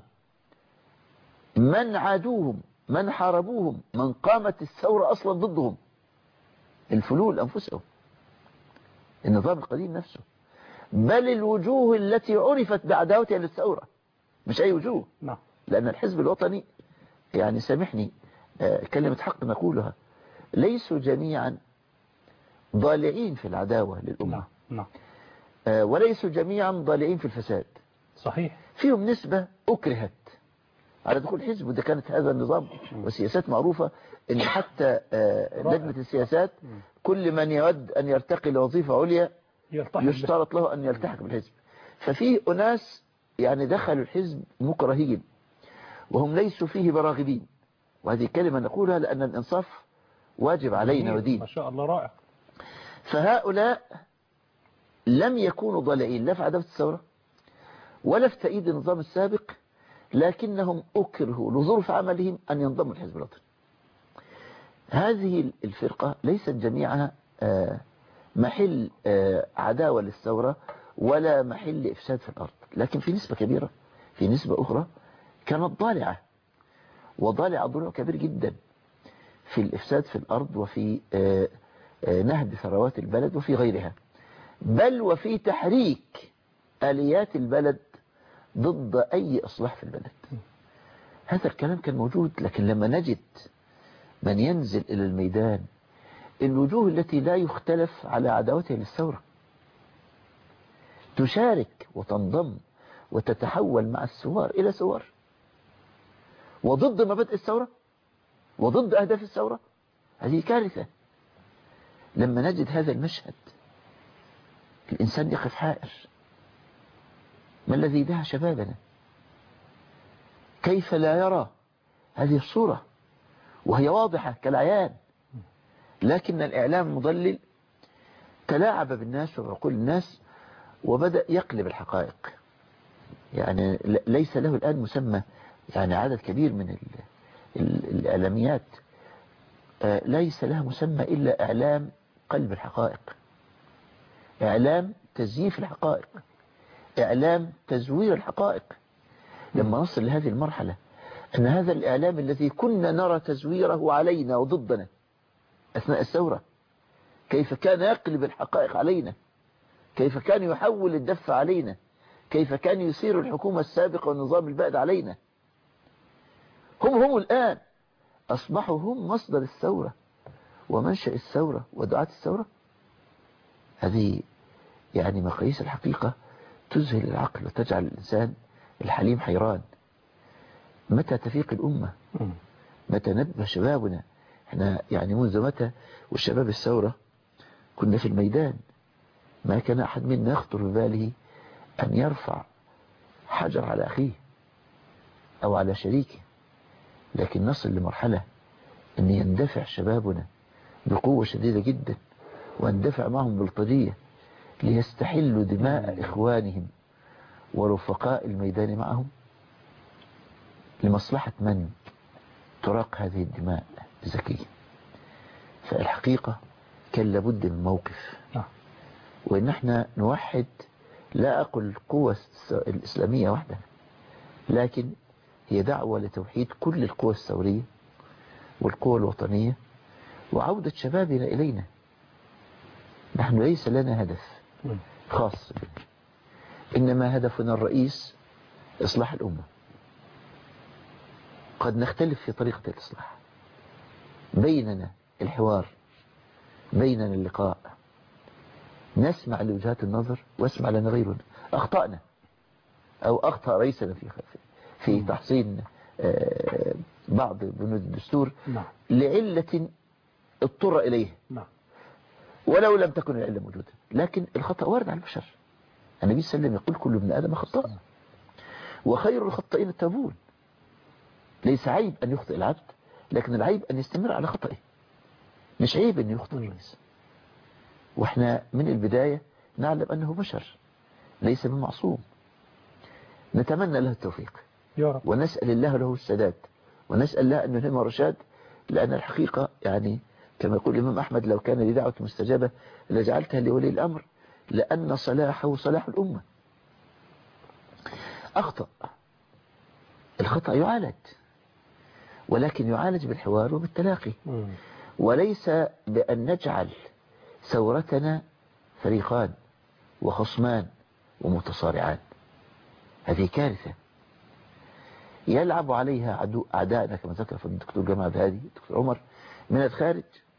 من عادوهم، من حاربوهم، من قامت الثورة أصلا ضدهم، الفلول أنفسهم، النظام القديم نفسه، بل الوجوه التي عرفت بعداوتها للثورة، مش أي وجوه. نعم. لأن الحزب الوطني، يعني سامحني كلمة حق نقولها، ليسوا جميعا ضالعين في العداوة للأمة. نعم. وليسوا جميعا ضالعين في الفساد. صحيح. فيهم نسبة أكرهت على دخول حزب، وده كانت هذا النظام والسياسات معروفة، ان حتى لجنة السياسات كل من يود أن يرتقي لوظيفة عليا يشترط له أن يلتحق بالحزب. ففي أناس يعني دخلوا الحزب مكرهين وهم ليسوا فيه براغبين، وهذه كلمة نقولها لأن الإنصاف واجب علينا ودين. ما شاء الله، رائع. فهؤلاء لم يكونوا ضالعين لا في عداوة الثورة ولا في تأييد النظام السابق، لكنهم أكرهوا لظروف عملهم أن ينضموا الحزب الوطني. هذه الفرقة ليست جميعها محل عداوة للثورة ولا محل إفساد في الأرض، لكن في نسبة كبيرة، في نسبة أخرى كانت ضالعة، وضالعة ضلوع كبير جدا في الإفساد في الأرض وفي نهب ثروات البلد وفي غيرها، بل وفي تحريك آليات البلد ضد أي إصلاح في البلد. هذا الكلام كان موجود، لكن لما نجد من ينزل إلى الميدان، الوجوه التي لا يختلف على عداوتها للثورة تشارك وتنضم وتتحول مع الثوار إلى ثوار وضد مبادئ الثورة وضد أهداف الثورة، هذه كارثة. لما نجد هذا المشهد الإنسان يقف حائر، ما الذي دعا شبابنا؟ كيف لا يرى هذه الصورة وهي واضحة كالعيان؟ لكن الإعلام المضلل تلاعب بالناس وبعقول الناس وبدأ يقلب الحقائق. يعني ليس له الآن مسمى، يعني عدد كبير من الإعلاميات ليس لها مسمى إلا إعلام قلب الحقائق، إعلام تزييف الحقائق، إعلام تزوير الحقائق. لما نصل لهذه المرحلة أن هذا الإعلام الذي كنا نرى تزويره علينا وضدنا أثناء الثورة، كيف كان يقلب الحقائق علينا، كيف كان يحول الدف علينا، كيف كان يثير الحكومة السابقة والنظام البائد علينا، هم هم الآن أصبحوا هم مصدر الثورة ومنشأ الثورة ودعاة الثورة. هذه يعني مقاييس الحقيقة تذهل العقل وتجعل الإنسان الحليم حيران. متى تفيق الأمة؟ متى نبه شبابنا؟ احنا يعني منذ متى والشباب الثورة كنا في الميدان، ما كان أحد منا يخطر بباله أن يرفع حجر على أخيه أو على شريكه، لكن نصل لمرحلة أن يندفع شبابنا بقوة شديدة جدا واندفع معهم بلطجية ليستحلوا دماء إخوانهم ورفقاء الميدان معهم. لمصلحة من تراق هذه الدماء الزكية؟ فالحقيقة كان لابد من موقف، وإن احنا نوحد، لا أقول القوة الإسلامية وحدها، لكن هي دعوة لتوحيد كل القوى الثورية والقوى الوطنية وعودة شبابنا إلينا. نحن ليس لنا هدف خاص بنا، إنما هدفنا الرئيس إصلاح الأمة. قد نختلف في طريقة الإصلاح، بيننا الحوار، بيننا اللقاء، نسمع لوجهات النظر واسمع لنا غيرنا. أخطأنا أو أخطأ رئيسنا في في تحصين بعض بنود الدستور لعلة اضطر إليه، ولو لم تكن العلة موجودة، لكن الخطأ وارد على البشر. النبي صلى الله عليه وسلم يقول كل ابن آدم خطاء وخير الخطائين التوابون. ليس عيب أن يخطئ العبد، لكن العيب أن يستمر على خطئه. مش عيب أن يخطئ الرئيس، وإحنا من البداية نعلم أنه بشر ليس بمعصوم. نتمنى له التوفيق يا رب، ونسأل الله له السداد، ونسأل الله أن يلهمه الرشاد، لأن الحقيقة يعني كما يقول الإمام أحمد لو كان لي دعوة مستجابة لجعلتها لولي الأمر، لأن صلاحه صلاح الأمة. أخطأ، الخطأ يعالج، ولكن يعالج بالحوار وبالتلاقي، وليس بأن نجعل ثورتنا فريقان وخصمان ومتصارعان. هذه كارثة يلعب عليها عدو أعدائنا كما ذكر في الدكتور جمال هادي الدكتور عمر من الخارج،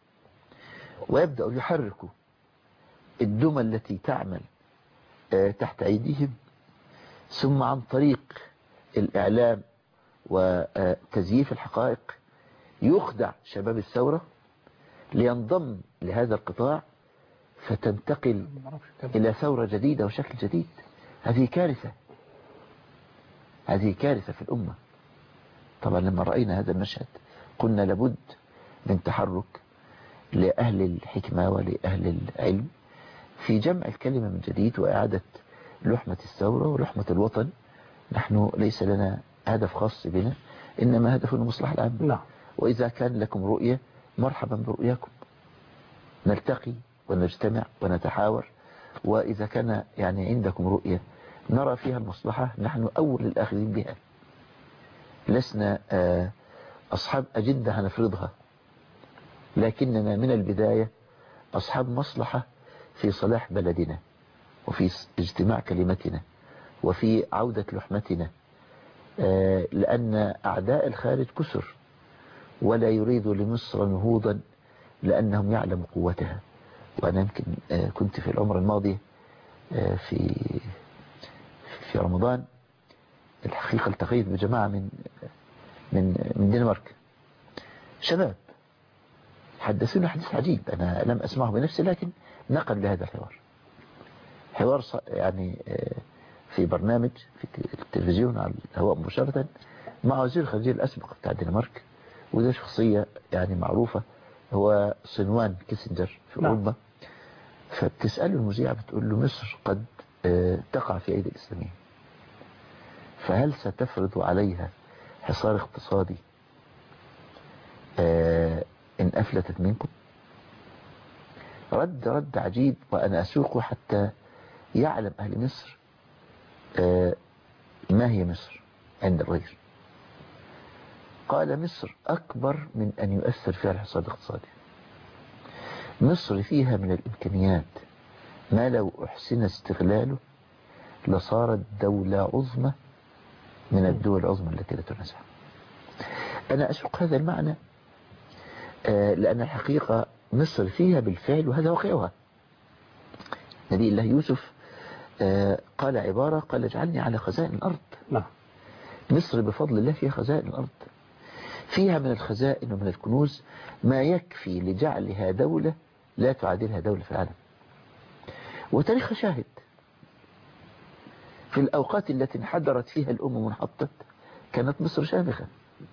ويبدأ يحركوا الدمى التي تعمل تحت أيديهم، ثم عن طريق الإعلام وتزييف الحقائق يخدع شباب الثورة لينضم لهذا القطاع، فتنتقل إلى ثورة جديدة وشكل جديد. هذه كارثة، هذه كارثة في الأمة. طبعا لما رأينا هذا المشهد قلنا لابد من تحرك لأهل الحكمة ولأهل العلم في جمع الكلمة من جديد وإعادة لحمة الثورة ولحمة الوطن. نحن ليس لنا هدف خاص بنا، إنما هدفنا المصلحة العامة. نعم. وإذا كان لكم رؤية مرحبا برؤياكم، نلتقي ونجتمع ونتحاور. وإذا كان يعني عندكم رؤية نرى فيها المصلحة نحن أول الآخذين بها، لسنا أصحاب أجندة هنفرضها، لكننا من البداية أصحاب مصلحة في صلاح بلدنا وفي اجتماع كلمتنا وفي عودة لحمتنا، لأن أعداء الخارج كسر ولا يريد لمصر نهوضا لأنهم يعلموا قوتها. وأنا يمكن كنت في العمر الماضي في في رمضان الحقيقة التقيت بجماعة من من من دنمارك، شباب حدثونا حديث عجيب أنا لم أسمعه بنفسي، لكن نقل لهذا الحوار، حوار يعني في برنامج في التلفزيون على الهواء مباشرة مع وزير الخارجية الأسبق بتاع الدنمارك، وده شخصية يعني معروفة، هو صنوان كيسنجر في نعم. أوروبا. فبتسأله المذيعة بتقول له مصر قد تقع في أيدي الإسلاميين، فهل ستفرض عليها حصار اقتصادي إن أفلتت منكم؟ رد رد عجيب، وأنا أسوقه حتى يعلم أهل مصر ما هي مصر عند الغير. قال مصر أكبر من أن يؤثر فيها الحصاد الاقتصادي. مصر فيها من الإمكانيات ما لو أحسن استغلاله لصارت دولة عظمى من الدول العظمى التي لا تنازع. أنا أسوق هذا المعنى لأن الحقيقة مصر فيها بالفعل، وهذا واقعها. نبي الله يوسف قال عبارة، قال اجعلني على خزائن الأرض. نعم. مصر بفضل الله فيها خزائن الأرض، فيها من الخزائن ومن الكنوز ما يكفي لجعلها دولة لا تعادلها دولة في العالم. وتاريخ شاهد في الأوقات التي انحدرت فيها الأمم وانحطت كانت مصر شامخة.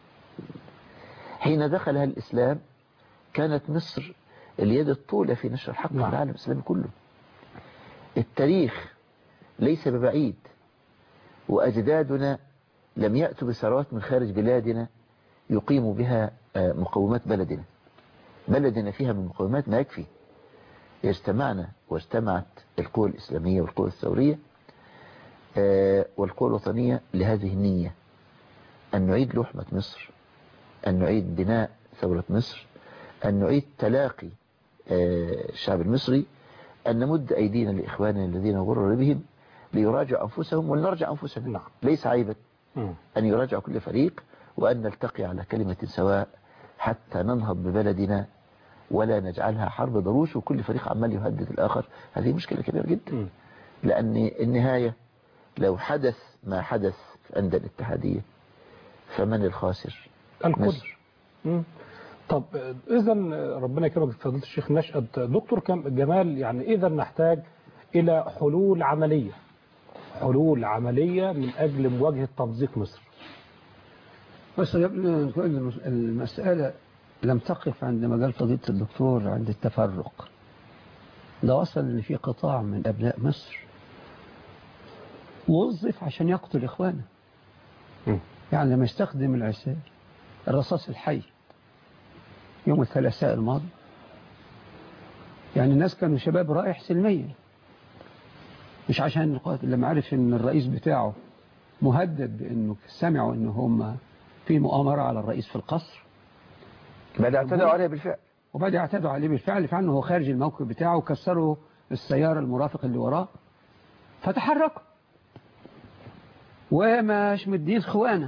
حين دخلها الإسلام كانت مصر اليد الطولة في نشر الحق في العالم الإسلامي كله. التاريخ ليس ببعيد، وأجدادنا لم يأتوا بثروات من خارج بلادنا يقيموا بها مقومات بلدنا. بلدنا فيها من مقومات ما يكفي. اجتمعنا واجتمعت القوى الإسلامية والقوى الثورية والقوى الوطنية لهذه النية، أن نعيد لحمة مصر، أن نعيد بناء ثورة مصر، أن نعيد تلاقي الشعب المصري، أن نمد أيدينا لإخواننا الذين غرر بهم ليراجعوا أنفسهم ولنرجع أنفسنا. ليس عيبا أن يراجع كل فريق، وأن نلتقي على كلمة سواء حتى ننهض ببلدنا ولا نجعلها حرب ضروس وكل فريق عمال يهدد الآخر. هذه مشكلة كبيرة جدا، لأن النهاية لو حدث ما حدث في أندية الاتحادية فمن الخاسر؟ الكل. طب إذا ربنا يكرمك فضيلة الشيخ نشأت. دكتور جمال، يعني إذا نحتاج إلى حلول عملية، حلول عملية من أجل مواجهة تمزيق مصر. بس المسألة لم تقف عند مجال فضيلة الدكتور عند التفرق. ده وصل ان في قطاع من أبناء مصر وظف عشان يقتل إخوانه. يعني لما يستخدم العسال الرصاص الحي يوم الثلاثاء الماضي، يعني الناس كانوا شباب رائح سلميا، مش عشان القاتل. لما عرف ان الرئيس بتاعه مهدد بانه سمعوا ان هم في مؤامرة على الرئيس في القصر، بدأ اعتدوا عليه بالفعل وبدأ اعتدوا عليه بالفعل فعنه هو خارج الموقف بتاعه، وكسروا السيارة المرافق اللي وراه فتحركوا وماش مدين خوانه.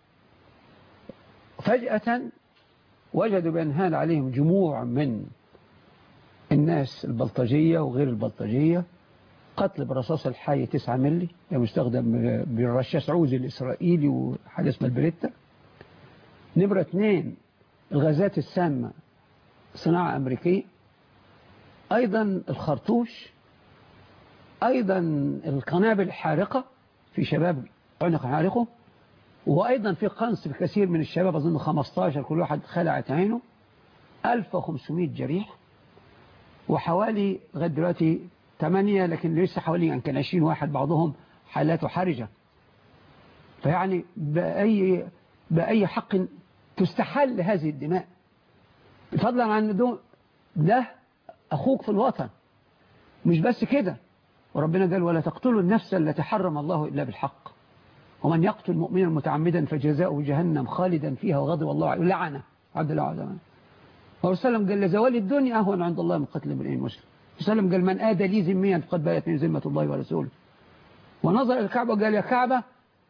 فجأة وجدوا بأن هان عليهم جموع من الناس البلطجية وغير البلطجية، قتل برصاص الحي تسعة ملي مستخدم بالرشاش عوزي الإسرائيلي وحاجة اسمها البريتا. نمرة اثنين الغازات السامة صناعة أمريكية، أيضا الخرطوش، أيضا القنابل الحارقة في شباب عنق حارقه، وأيضا في قنص بكثير من الشباب أظن خمستاشر كل واحد خلعت عينه، ألف وخمسمائة جريح، وحوالي لغاية دلوقتي ثمانية، لكن لسه حوالي يعني كان عشرين واحد بعضهم حالاته حرجة. فيعني بأي, بأي حق تستحل هذه الدماء، فضلا عن ده, ده أخوك في الوطن. مش بس كده، وربنا قال ولا تقتلوا النفس التي حرم الله إلا بالحق ومن يقتل مؤمنا متعمدا فجزاؤه جهنم خالدا فيها وغضب الله عليه ولعنه عبد الله عزمان. وسلم قال لزوال الدنيا أهون عند الله من قتل امرئ مسلم. وسلم قال من آدى لي ذميا فقد بانت من ذمة الله ورسوله. ونظر إلى الكعبة وقال يا كعبة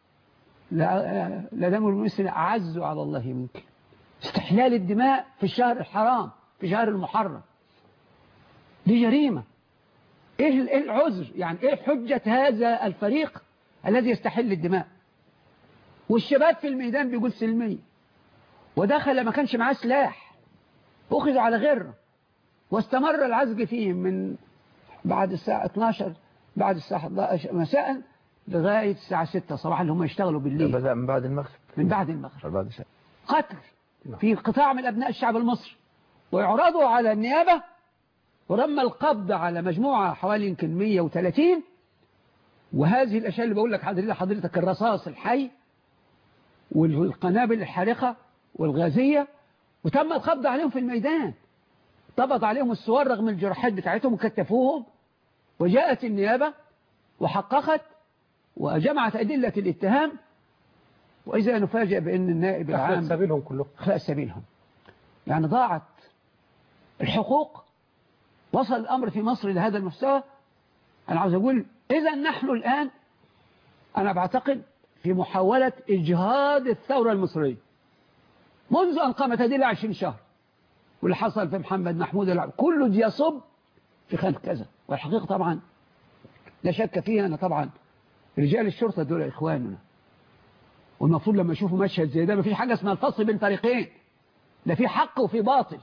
لا دم المسلم أعز على الله منك. استحلال الدماء في الشهر الحرام في شهر المحرم دي جريمة. إيه العذر؟ يعني إيه حجة هذا الفريق الذي يستحل الدماء؟ والشباب في الميدان بيقول سلمية، ودخل ما كانش معاه سلاح أخذ على غره، واستمر العزق فيهم من بعد الساعة اثناشر بعد الساعة احد عشر مساء لغاية الساعة ستة صباحا اللي هم يشتغلوا بالليل. بدأ من بعد المغرب من بعد المغرب بعد الشهر. قتل في قطاع من أبناء الشعب المصري، ويعرضوا على النيابة، ورم القبض على مجموعة حوالي يمكن مئة وثلاثين. وهذه الأشياء اللي بقول لك حضرتك حضرتك الرصاص الحي والقنابل الحارقة والغازية، وتم القبض عليهم في الميدان. طبط عليهم الصور رغم الجراحات بتاعتهم وكتفوهم، وجاءت النيابة وحققت وجمعت أدلة الاتهام وإذا نفاجئ بأن النائب العام أخلق سبيلهم كلهم أخلق سبيلهم. يعني ضاعت الحقوق، وصل الأمر في مصر لهذا المستوى. أنا عاوز أقول إذا نحن الآن أنا بعتقد في محاولة إجهاض الثورة المصرية منذ أن قامت هذه عشرين شهر، واللي حصل في محمد محمود العب كله يصب في خانة كذا. والحقيقة طبعا لا شك فيها أنا طبعا رجال الشرطة دول إخواننا، والمفروض لما يشوفوا مشهد زي ده ما فيش حاجة اسمها الفصل بين فريقين، لا في حق وفي باطل،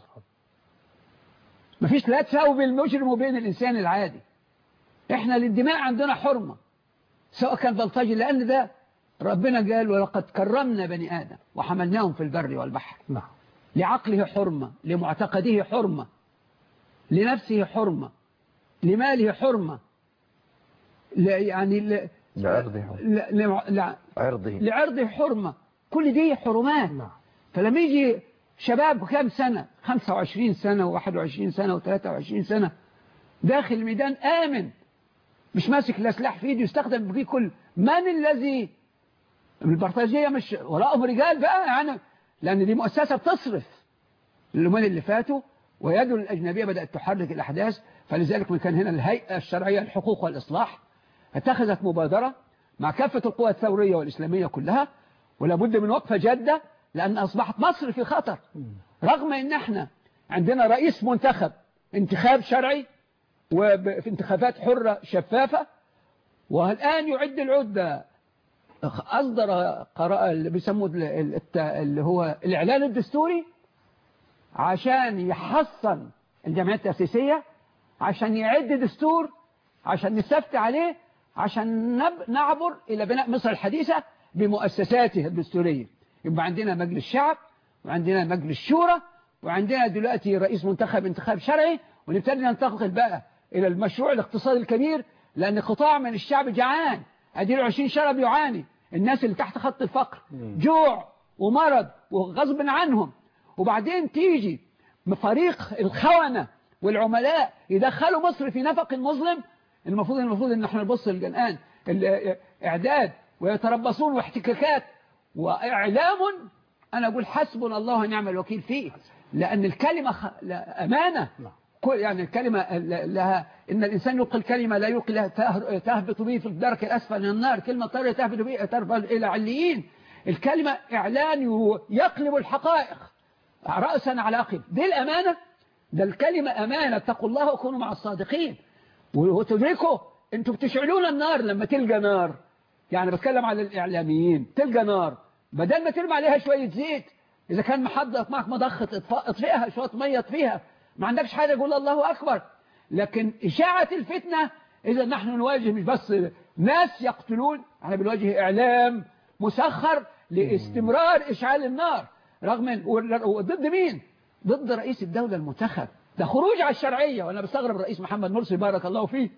ما فيش لا تساوي بين المجرم وبين الإنسان العادي. إحنا للدماء عندنا حرمة سواء كان بلطجي، لأن ده ربنا قال ولقد كرمنا بني آدم وحملناهم في البر والبحر. نعم. لعقله حرمة، لمعتقده حرمة، لنفسه حرمة، لماله حرمة، يعني ل... لعرضه حرمة. ل... ل... عرضه لعرضه حرمة. كل دي حرمات. نعم. فلما يجي شباب كام سنة، خمسة وعشرين سنة وواحد وعشرين سنة وثلاثة وعشرين سنة داخل الميدان آمن، مش ماسك لا سلاح في ايده يستخدم فيه كل من الذي البرطاجية مش وراءهم رجال بقى يعني، لأن دي مؤسسة بتصرف اليومين اللي فاتوا، ويده الأجنبية بدأت تحرك الأحداث. فلذلك من كان هنا الهيئة الشرعية للحقوق والإصلاح اتخذت مبادرة مع كافة القوى الثورية والإسلامية كلها، ولا بد من وقفة جادة، لأن أصبحت مصر في خطر. رغم أن احنا عندنا رئيس منتخب انتخاب شرعي وفي انتخابات حرة شفافة، والآن يعد العدة، أصدر قراءة اللي بيسموه اللي هو الإعلان الدستوري عشان يحصن الجمعيات التأسيسية، عشان يعد دستور، عشان نستفتي عليه، عشان نعبر إلى بناء مصر الحديثة بمؤسساته الدستورية. يبقى عندنا مجلس شعب، وعندنا مجلس شورى، وعندنا دلوقتي رئيس منتخب انتخاب شرعي، ونبتدي ننتقل بقى إلى المشروع الاقتصادي الكبير، لأن قطاع من الشعب جعان، أديله عشرين شهر بيعاني، الناس اللي تحت خط الفقر، جوع ومرض وغصب عنهم. وبعدين تيجي فريق الخونة والعملاء يدخلوا مصر في نفق مظلم. المفروض المفروض ان احنا نبص الآن اعداد ويتربصون واحتكاكات واعلام. انا اقول حسبنا الله ونعم الوكيل فيه، لان الكلمة خ... لا امانة. يعني الكلمة لها ان الانسان يلقي الكلمة لا يلقي لها تهبط به في الدرك الاسفل من النار، كلمة طارئة تهبط به ترفع الى عليين. الكلمة اعلان يقلب الحقائق رأسا على عقب. دي الامانة، ده الكلمة امانة. اتقوا الله وكونوا مع الصادقين. وتدركوا انتوا بتشعلون النار لما تلقى نار، يعني بتكلم على الاعلاميين، تلقى نار بدل ما ترمي عليها شوية زيت، اذا كان محضرت معك مضخة اطفئها، شوية مية اطفيها، ما عندكش حاجة يقول الله اكبر. لكن اشاعة الفتنة، اذا نحن نواجه مش بس ناس يقتلون، احنا بنواجه اعلام مسخر لاستمرار اشعال النار. رغم ضد مين؟ ضد رئيس الدولة المنتخب. ده خروج على الشرعية. وانا بستغرب الرئيس محمد مرسي بارك الله فيه،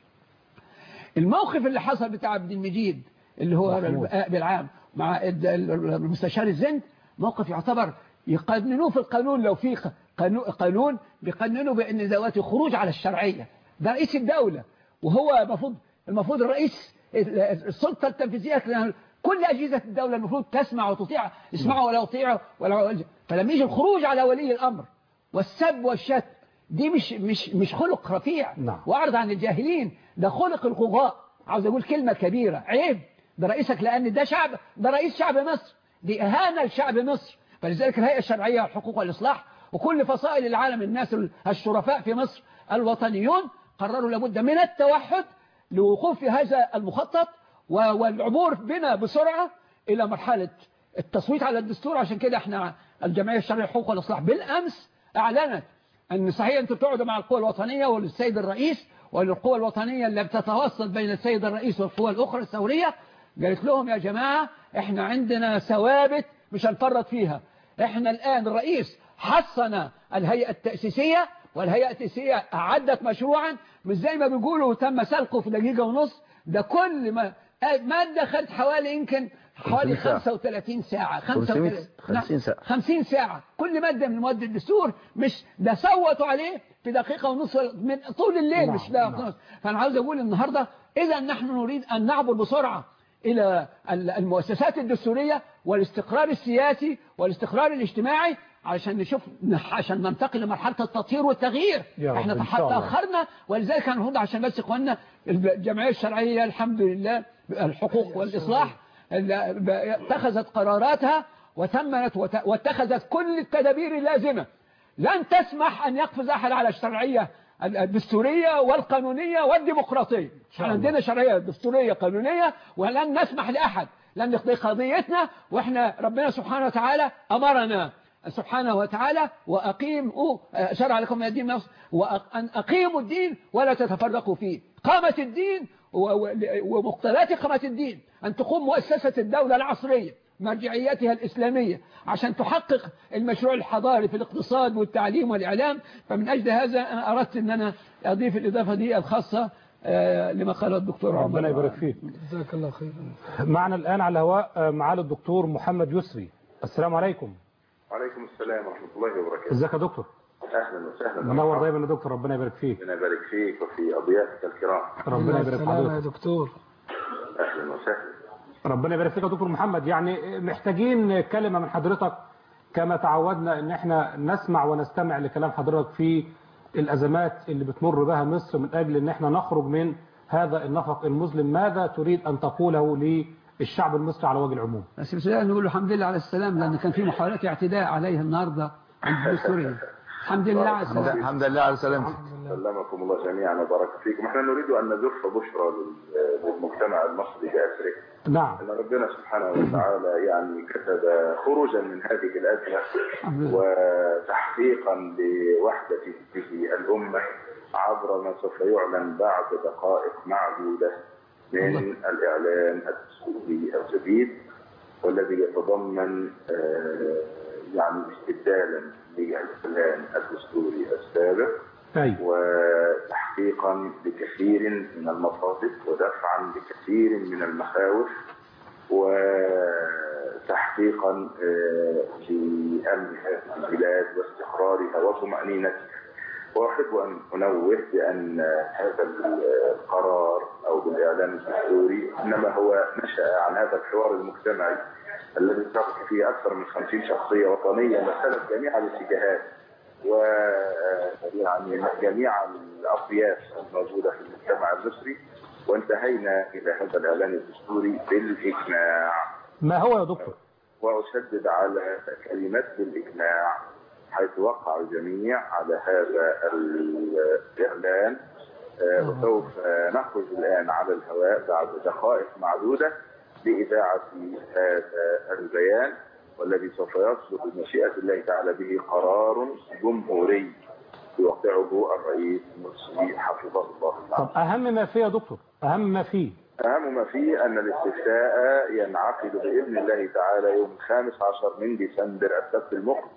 الموقف اللي حصل بتاع عبد المجيد اللي هو بالعام مع المستشار الزند، موقف يعتبر يقننوه في القانون، لو في قانون بيقننوا بأن ذوات خروج على الشرعية. ده رئيس الدولة، وهو المفروض المفروض الرئيس السلطة التنفيذية، كل أجهزة الدولة المفروض تسمع وتطيع، اسمعوا ولا تطيعوا ولا. فلما يجي الخروج على ولي الأمر والسب والشتم، دي مش مش مش خلق رفيع. نعم. وأعرض عن الجاهلين، ده خلق الغضاء. عاوز أقول كلمة كبيرة، عيب ده رئيسك، لأن ده شعب، ده رئيس شعب مصر، دي إهانة لشعب مصر. فلذلك الهيئة الشرعية والحقوق والإصلاح وكل فصائل العالم، الناس الشرفاء في مصر الوطنيون، قرروا لابد من التوحد لوقوف في هذا المخطط والعبور بنا بسرعة إلى مرحلة التصويت على الدستور. عشان كده احنا الجمعية الشرعية للحقوق والإصلاح بالأمس أعلنت أن صحيح أنتم تقعدوا مع القوى الوطنية والسيد الرئيس والقوى الوطنية اللي بتتوسط بين السيد الرئيس والقوى الأخرى الثورية، قالت لهم يا جماعة احنا عندنا ثوابت مش هنفرط فيها. احنا الآن الرئيس حصن الهيئة التأسيسية، والهيئة التأسيسية أعدت مشروعا مش زي ما بيقولوا تم سلقه في دقيقة ونص، ده كل ما مادة خدت حوالي يمكن حوالي خمسة وثلاثين ساعة، خمسين ساعة خمسين ساعة كل مادة من مواد الدستور. مش ده صوتوا عليه في دقيقة ونص من طول الليل. نعم. مش دقيقة ونص. فأنا عاوز أقول النهاردة إذا نحن نريد أن نعبر بسرعة إلى المؤسسات الدستورية والاستقرار السياسي والاستقرار الاجتماعي علشان نشوف عشان ننتقل لمرحلة التطهير والتغيير. احنا تأخرنا، ولذلك كان المفروض عشان بس اخواننا الجمعية الشرعية الحمد لله الحقوق والإصلاح اتخذت قراراتها وثمنت واتخذت كل التدابير اللازمة. لن تسمح أن يقفز أحد على الشرعية الدستورية والقانونية والديمقراطية. احنا عندنا شرعية دستورية قانونية ولن نسمح لأحد، لأن دي قضيتنا، وإحنا ربنا سبحانه وتعالى أمرنا سبحانه وتعالى وأقيموا شرع لكم من الدين وأن أقيموا الدين ولا تتفرقوا فيه. قامة الدين ومقتضيات قامة الدين أن تقوم مؤسسة الدولة العصرية مرجعيتها الإسلامية عشان تحقق المشروع الحضاري في الاقتصاد والتعليم والإعلام. فمن أجل هذا أنا أردت أن أنا أضيف الإضافة دي الخاصة لما قال الدكتور عمر. ربنا يبارك فيك. جزاك الله خير. معنا الآن على الهواء معالي الدكتور محمد يسري. السلام عليكم. وعليكم السلام ورحمة الله وبركاته. ازيك يا دكتور؟ أهلا وسهلا. منور دايما يا دكتور، ربنا يبارك فيك. ربنا يبارك فيك وفي أضيافك الكرام. ربنا يبارك فيك يا دكتور. أهلا وسهلا. ربنا يبارك فيك يا دكتور محمد. يعني محتاجين كلمة من حضرتك كما تعودنا ان احنا نسمع ونستمع لكلام حضرتك في الأزمات اللي بتمر بها مصر من أجل ان احنا نخرج من هذا النفق المظلم. ماذا تريد أن تقوله للشعب المصري على وجه العموم؟ بس بسم الله نقول له الحمد لله على السلام، لأن كان في محاولات اعتداء عليه النهارده عند سوريا. الحمد لله على السلامة. الحمد لله على سلامتك. سلمكم الله جميعا وبارك فيكم. احنا نريد أن نزف بشرى للمجتمع المصري بأسره. نعم. أن ربنا سبحانه وتعالى يعني كتب خروجا من هذه الأزمة وتحقيقا لوحدة به الأمة عبر ما سوف يعلن بعد دقائق معدودة من الإعلان الدستوري الجديد، والذي يتضمن يعني استبدالا للإعلان الدستوري السابق وتحقيقا لكثير من المطالب ودفعا لكثير من المخاوف وتحقيقا لأمن هذه البلاد واستقرارها وطمأنينتها. وأحب أن أنوه بأن هذا القرار أو بالإعلان الدستوري إنما هو نشأ عن هذا الحوار المجتمعي الذي اشترك فيه أكثر من خمسين شخصية وطنية مثلت جميع الاتجاهات ويعني جميع الأطياف الموجودة في المجتمع المصري، وانتهينا إلى هذا الإعلان الدستوري بالإجماع. ما هو يا دكتور؟ وأشدد على كلمة بالإجماع، حيث وقع الجميع على هذا الإعلان. وسوف نخرج الآن على الهواء بعد دقائق معدودة لإذاعة هذا البيان، والذي سوف يصدر بمشيئة الله تعالى به قرار جمهوري يوقعه الرئيس مرسي حفظه الله تعالى. طب أهم ما فيه يا دكتور، أهم ما فيه أهم ما فيه أن الاستفتاء ينعقد بإذن الله تعالى يوم الخامس عشر من ديسمبر السبت المقبل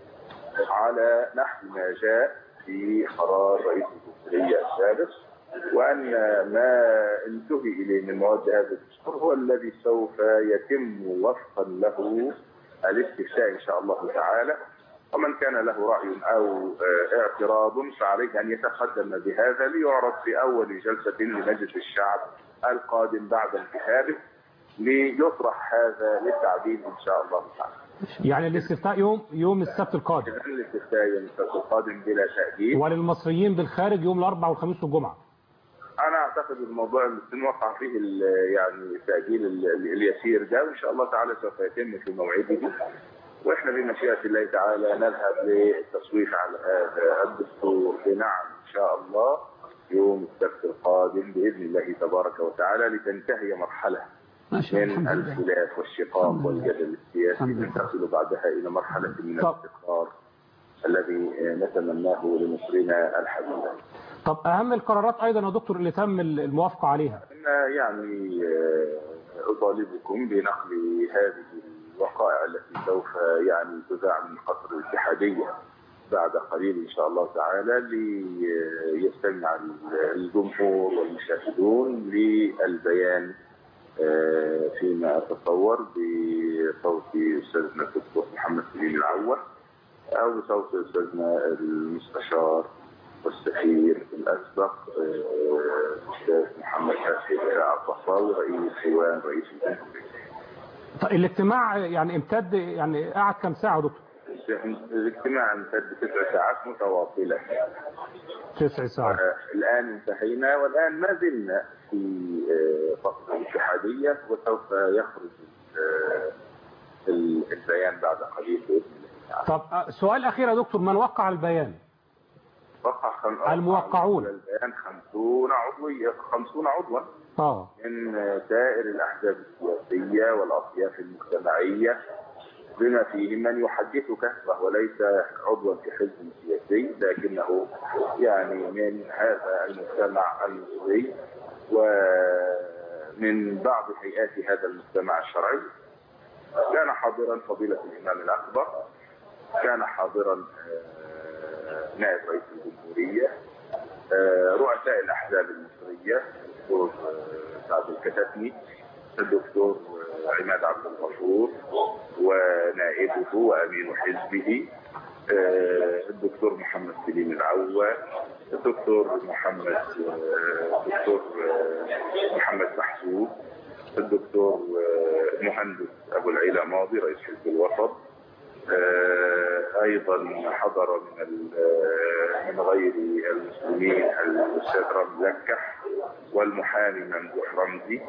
على نحو ما جاء في قرار رئيس الجمهورية السابق، وأن ما انتهي إليه من مواد هذا الدستور هو الذي سوف يتم وفقا له الاستفتاء إن شاء الله تعالى. ومن كان له رأي أو اعتراض فعليه أن يتقدم بهذا ليعرض في أول جلسة لمجلس الشعب القادم بعد انتخابه ليطرح هذا للتعديل إن شاء الله تعالى. يعني الاستفتاء يوم يوم السبت القادم. الاستفتاء يوم السبت القادم بلا تأجيل. وللمصريين بالخارج يوم الأربعاء والخميس والجمعة. أنا أعتقد الموضوع اللي سنوقع فيه يعني التأجيل اليسير ده، وإن شاء الله تعالى سوف يتم في موعده، وإحنا بمشيئة الله تعالى نذهب للتصويت على هذا الدستور بنعم إن شاء الله يوم السبت القادم بإذن الله تبارك وتعالى، لتنتهي مرحلة من الخلاف والشقاق والجدل السياسي ننتقل بعدها إلى مرحلة من الاستقرار الذي نتمناه لمصرنا الحبيبة. طب أهم القرارات أيضا يا دكتور اللي تم الموافقة عليها؟ أنا يعني أطالبكم بنقل هذه الوقائع التي سوف يعني تذاع من قصر الاتحادية بعد قليل إن شاء الله تعالى ليستمع الجمهور والمشاهدون للبيان فيما أتصور بصوت أستاذنا الدكتور محمد سليم العوة أو بصوت أستاذنا المستشار والسفير الأسبق أستاذ محمد محمد حسين الصفاوي رئيس ديوان رئيس الجمهورية. طيب الاجتماع يعني امتد، يعني قعد كم ساعة يا دكتور؟ الاجتماع امتد تسع ساعات متواصلة. تسع ساعات. الآن انتهينا والآن ما زلنا في فصل الاتحادية وسوف يخرج البيان بعد قليل بإذن الله. طب سؤال أخير يا دكتور، من وقع البيان؟ وقع خم... الموقعون البيان خمسون عضوية خمسون عضوا اه من سائر الأحزاب السياسية والأطياف المجتمعية بما فيه من يحدثك، وهو ليس عضوا في حزب سياسي لكنه يعني من هذا المجتمع المصري ومن بعض هيئات هذا المجتمع الشرعي. كان حاضرا فضيلة الإمام الأكبر، كان حاضرا نائب رئيس الجمهورية، رؤساء الأحزاب المصرية الدكتور سعد الكتاتني، الدكتور عماد عبد الغفور ونائبه وأمين حزبه، الدكتور محمد سليم العوة، الدكتور محمد الدكتور محمد محسوب، الدكتور مهندس أبو العيلة ماضي رئيس حزب الوسط. أيضا حضر من من غير المسلمين الأستاذ رمزي لكح والمحامي ممدوح رمزي،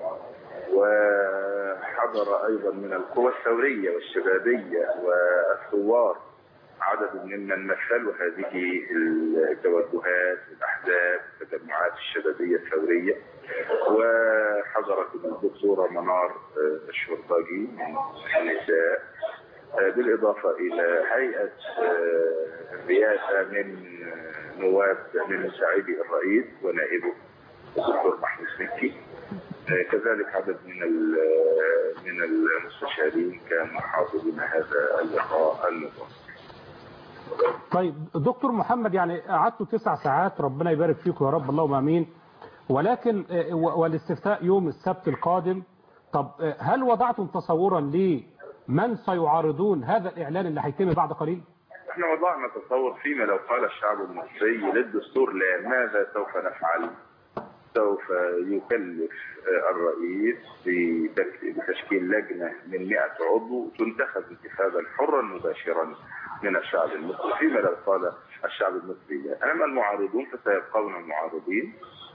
وحضر أيضا من القوى الثورية والشبابية والثوار عدد ممن مثلوا هذه التوجهات الأحزاب التجمعات الشبابية الثورية. وحضرت الدكتورة منار الشرطاجي من النساء، بالإضافة إلى هيئة الرئاسة من نواب من مساعدي الرئيس ونائبه الدكتور محمود مكي. كذلك عدد من من المستشارين كانوا حاضرين هذا اللقاء المفصل. طيب دكتور محمد، يعني قعدتوا تسع ساعات، ربنا يبارك فيكم يا رب، اللهم امين. ولكن والاستفتاء يوم السبت القادم، طب هل وضعتم تصورا لمن سيعارضون هذا الإعلان اللي هيتم بعد قليل؟ احنا وضعنا تصور فيما لو قال الشعب المصري للدستور لا ماذا سوف نفعل. سوف يكلف الرئيس بتشكيل لجنة من مئة عضو تنتخب انتخابا حرا مباشرا من الشعب المصري. فيما لو قال الشعب المصري. أما المعارضون فسيبقون المعارضين،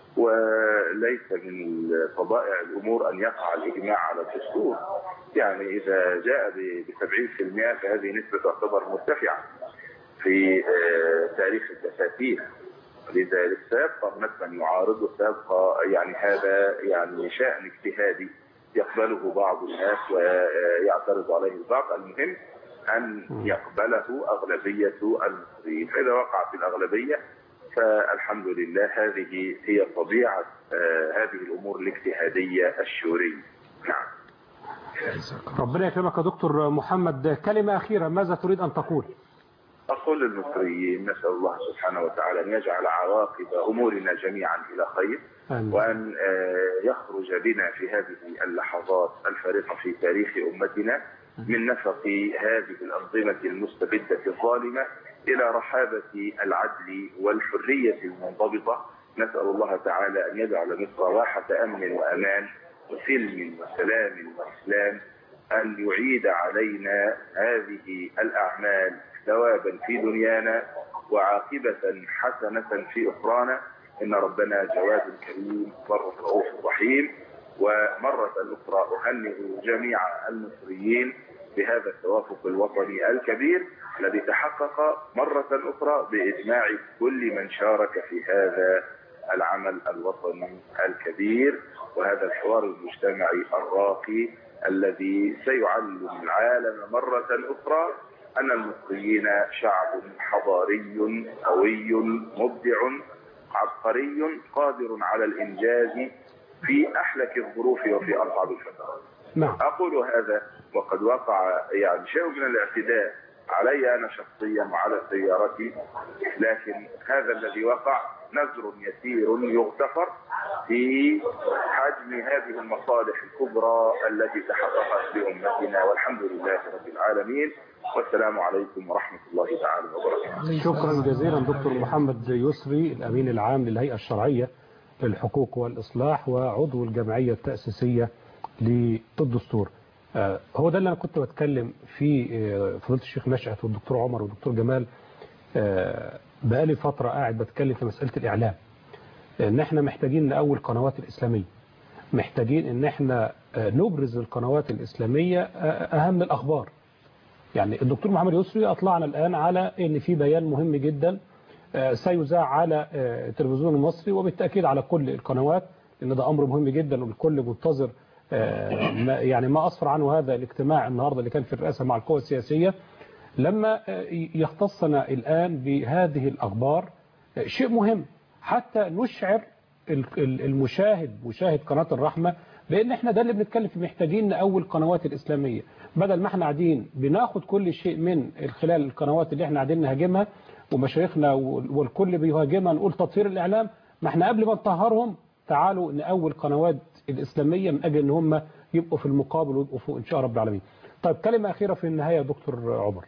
وليس من فضائع الأمور أن يقع الإجماع على الدستور. يعني إذا جاء بسبعين في المئة فهذه نسبة تعتبر مرتفعة في تاريخ الدساتير، لذلك سيبقى هناك من يعارض وسيبقى يعني هذا يعني شأن اجتهادي يقبله بعض الناس ويعترض عليه البعض. المهم أن يقبله أغلبية المصريين، فإذا وقعت الأغلبية فالحمد لله. هذه هي طبيعة هذه الأمور الاجتهادية الشورية. نعم. ربنا يكرمك يا دكتور محمد، كلمة أخيرة ماذا تريد أن تقول؟ أقول للمصريين نسأل الله سبحانه وتعالى أن يجعل عواقب أمورنا جميعا إلى خير، وأن يخرج بنا في هذه اللحظات الفارقة في تاريخ أمتنا من نفق هذه الأنظمة المستبدة الظالمة إلى رحابة العدل والحرية المنضبطة. نسأل الله تعالى أن يجعل مصر واحة أمن وأمان وسلم وسلام وإسلام، أن يعيد علينا هذه الأعمال ثوابا في دنيانا وعاقبة حسنة في أخرانا. إن ربنا جواد كريم بر رؤوف رحيم. ومرة أخرى أهنئ جميع المصريين بهذا التوافق الوطني الكبير الذي تحقق مرة أخرى بإجماع كل من شارك في هذا العمل الوطني الكبير وهذا الحوار المجتمعي الراقي الذي سيعلم العالم مرة أخرى أن المصريين شعب حضاري قوي مبدع عبقري قادر على الإنجاز في أحلك الظروف وفي أصعب الفترات. نعم. أقول هذا وقد وقع يعني شيء من الاعتداء علي أنا شخصيا وعلى سيارتي، لكن هذا الذي وقع نذر يسير يغتفر في حجم هذه المصالح الكبرى التي تحققت لأمتنا، والحمد لله رب العالمين. والسلام عليكم ورحمة الله تعالى وبركاته. شكرا جزيلا دكتور محمد يسري الأمين العام للهيئة الشرعية الحقوق والإصلاح وعضو الجمعية التأسيسية للدستور. هو ده اللي أنا كنت بتكلم فيه فضيلة الشيخ نشأت والدكتور عمر والدكتور جمال. بقالي فترة قاعد بتكلم في مسألة الإعلام، إن إحنا محتاجين نقوي القنوات الإسلامية، محتاجين إن إحنا نبرز القنوات الإسلامية أهم الأخبار. يعني الدكتور محمد يسري أطلعنا الآن على إن في بيان مهم جدا سيذاع على التلفزيون المصري وبالتأكيد على كل القنوات، لأن ده أمر مهم جدا والكل منتظر يعني ما أسفر عنه هذا الاجتماع النهاردة اللي كان في الرئاسة مع القوى السياسية. لما يختصنا الآن بهذه الأخبار شيء مهم حتى نشعر المشاهد مشاهد قناة الرحمة بأن احنا ده اللي بنتكلم فيه، محتاجين نقوي القنوات الإسلامية بدل ما احنا قاعدين بناخد كل شيء من خلال القنوات اللي احنا قاعدين نهاجمها ومشايخنا والكل بيهاجمها نقول تطهير الإعلام. ما احنا قبل ما نطهرهم تعالوا نقوي القنوات الإسلامية من أجل ان هم يبقوا في المقابل ويبقوا فوق إن شاء رب العالمين. طيب كلمة أخيرة في النهاية دكتور عمر.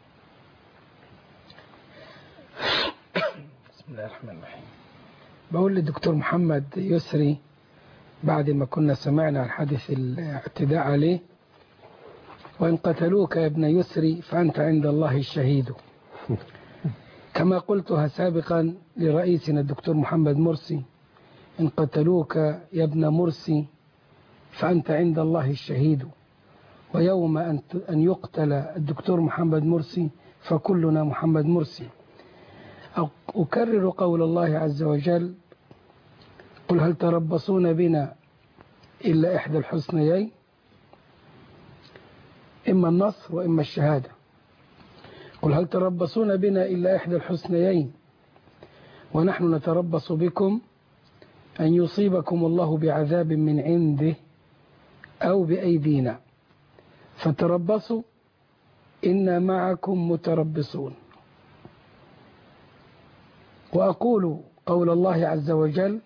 بسم الله الرحمن الرحيم. بقول للدكتور محمد يسري بعد ما كنا سمعنا عن حادث الاعتداء عليه: وإن قتلوك يا ابن يسري فأنت عند الله الشهيد. كما قلتها سابقا لرئيسنا الدكتور محمد مرسي: إن قتلوك يا ابن مرسي فأنت عند الله الشهيد. ويوم أن يقتل الدكتور محمد مرسي فكلنا محمد مرسي. أكرر قول الله عز وجل: قل هل تربصون بنا إلا إحدى الحسنيين، إما النصر وإما الشهادة. قل هل تربصون بنا إلا إحدى الحسنيين ونحن نتربص بكم أن يصيبكم الله بعذاب من عنده أو بأيدينا فتربصوا إنا معكم متربصون. وأقول قول الله عز وجل: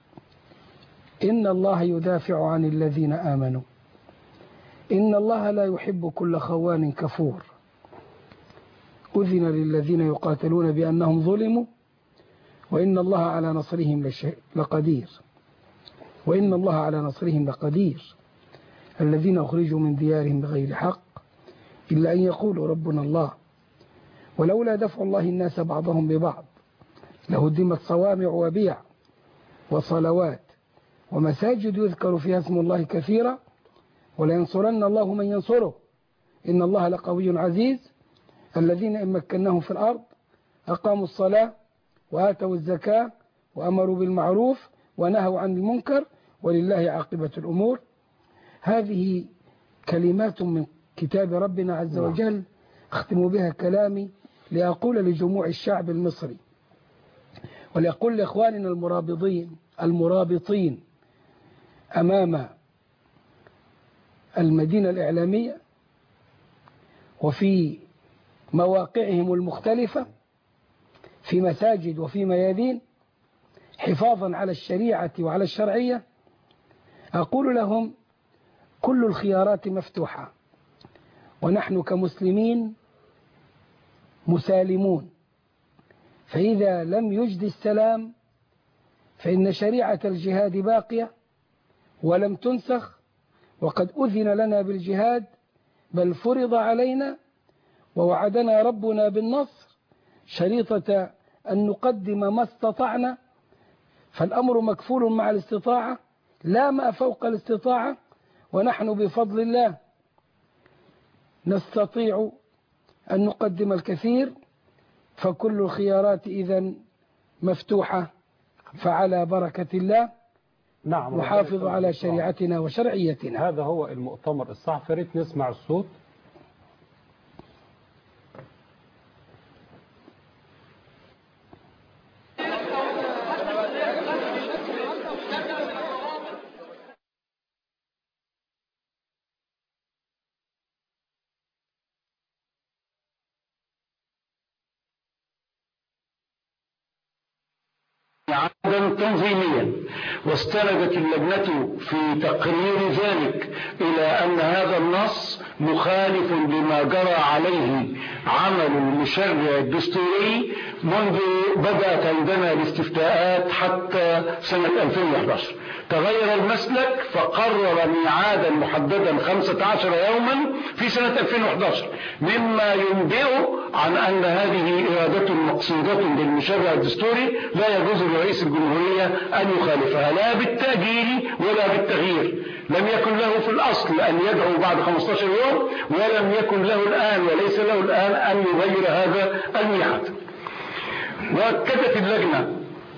إن الله يدافع عن الذين آمنوا إن الله لا يحب كل خوان كفور. أذن للذين يقاتلون بأنهم ظلموا وإن الله على نصرهم لقدير وإن الله على نصرهم لقدير. الذين أخرجوا من ديارهم بغير حق إلا أن يقولوا ربنا الله ولولا دفع الله الناس بعضهم ببعض لهدمت صوامع وبيع وصلوات ومساجد يذكر فيها اسم الله كثيرا ولينصرن الله من ينصره إن الله لقوي عزيز. الذين إن مكناهم في الأرض أقاموا الصلاة وآتوا الزكاة وأمروا بالمعروف ونهوا عن المنكر ولله عاقبة الأمور. هذه كلمات من كتاب ربنا عز وجل أختم بها كلامي لأقول لجموع الشعب المصري ولأقول لإخواننا المرابطين المرابطين أمام المدينة الإعلامية وفي مواقعهم المختلفة في مساجد وفي ميادين حفاظا على الشريعة وعلى الشرعية، أقول لهم: كل الخيارات مفتوحة ونحن كمسلمين مسالمون، فإذا لم يجد السلام فإن شريعة الجهاد باقية ولم تنسخ، وقد أذن لنا بالجهاد بل فرض علينا ووعدنا ربنا بالنصر شريطة أن نقدم ما استطعنا، فالأمر مكفول مع الاستطاعة لا ما فوق الاستطاعة، ونحن بفضل الله نستطيع أن نقدم الكثير، فكل الخيارات إذن مفتوحة، فعلى بركة الله نعم نحافظ على شريعتنا وشرعيتنا. هذا هو المؤتمر الصحفي. ريت نسمع الصوت. عمدا تنظيميا، واستندت اللجنة في تقرير ذلك إلى أن هذا النص مخالف لما جرى عليه عمل المشرع الدستوري منذ بدأت عندنا الاستفتاءات حتى سنة ألفين وإحدى عشر. تغير المسلك فقرر ميعادا محددا خمسة عشر يوما في سنة ألفين وإحدى عشر، مما ينبئ عن أن هذه إرادة مقصودة بالمشرع الدستوري لا يجوز لرئيس الجمهورية أن يخالفها لا بالتأجيل ولا بالتغيير. لم يكن له في الأصل أن يدعو بعد خمسة عشر يوم، ولم يكن له الآن وليس له الآن أن يغير هذا الميعاد. وأكدت اللجنة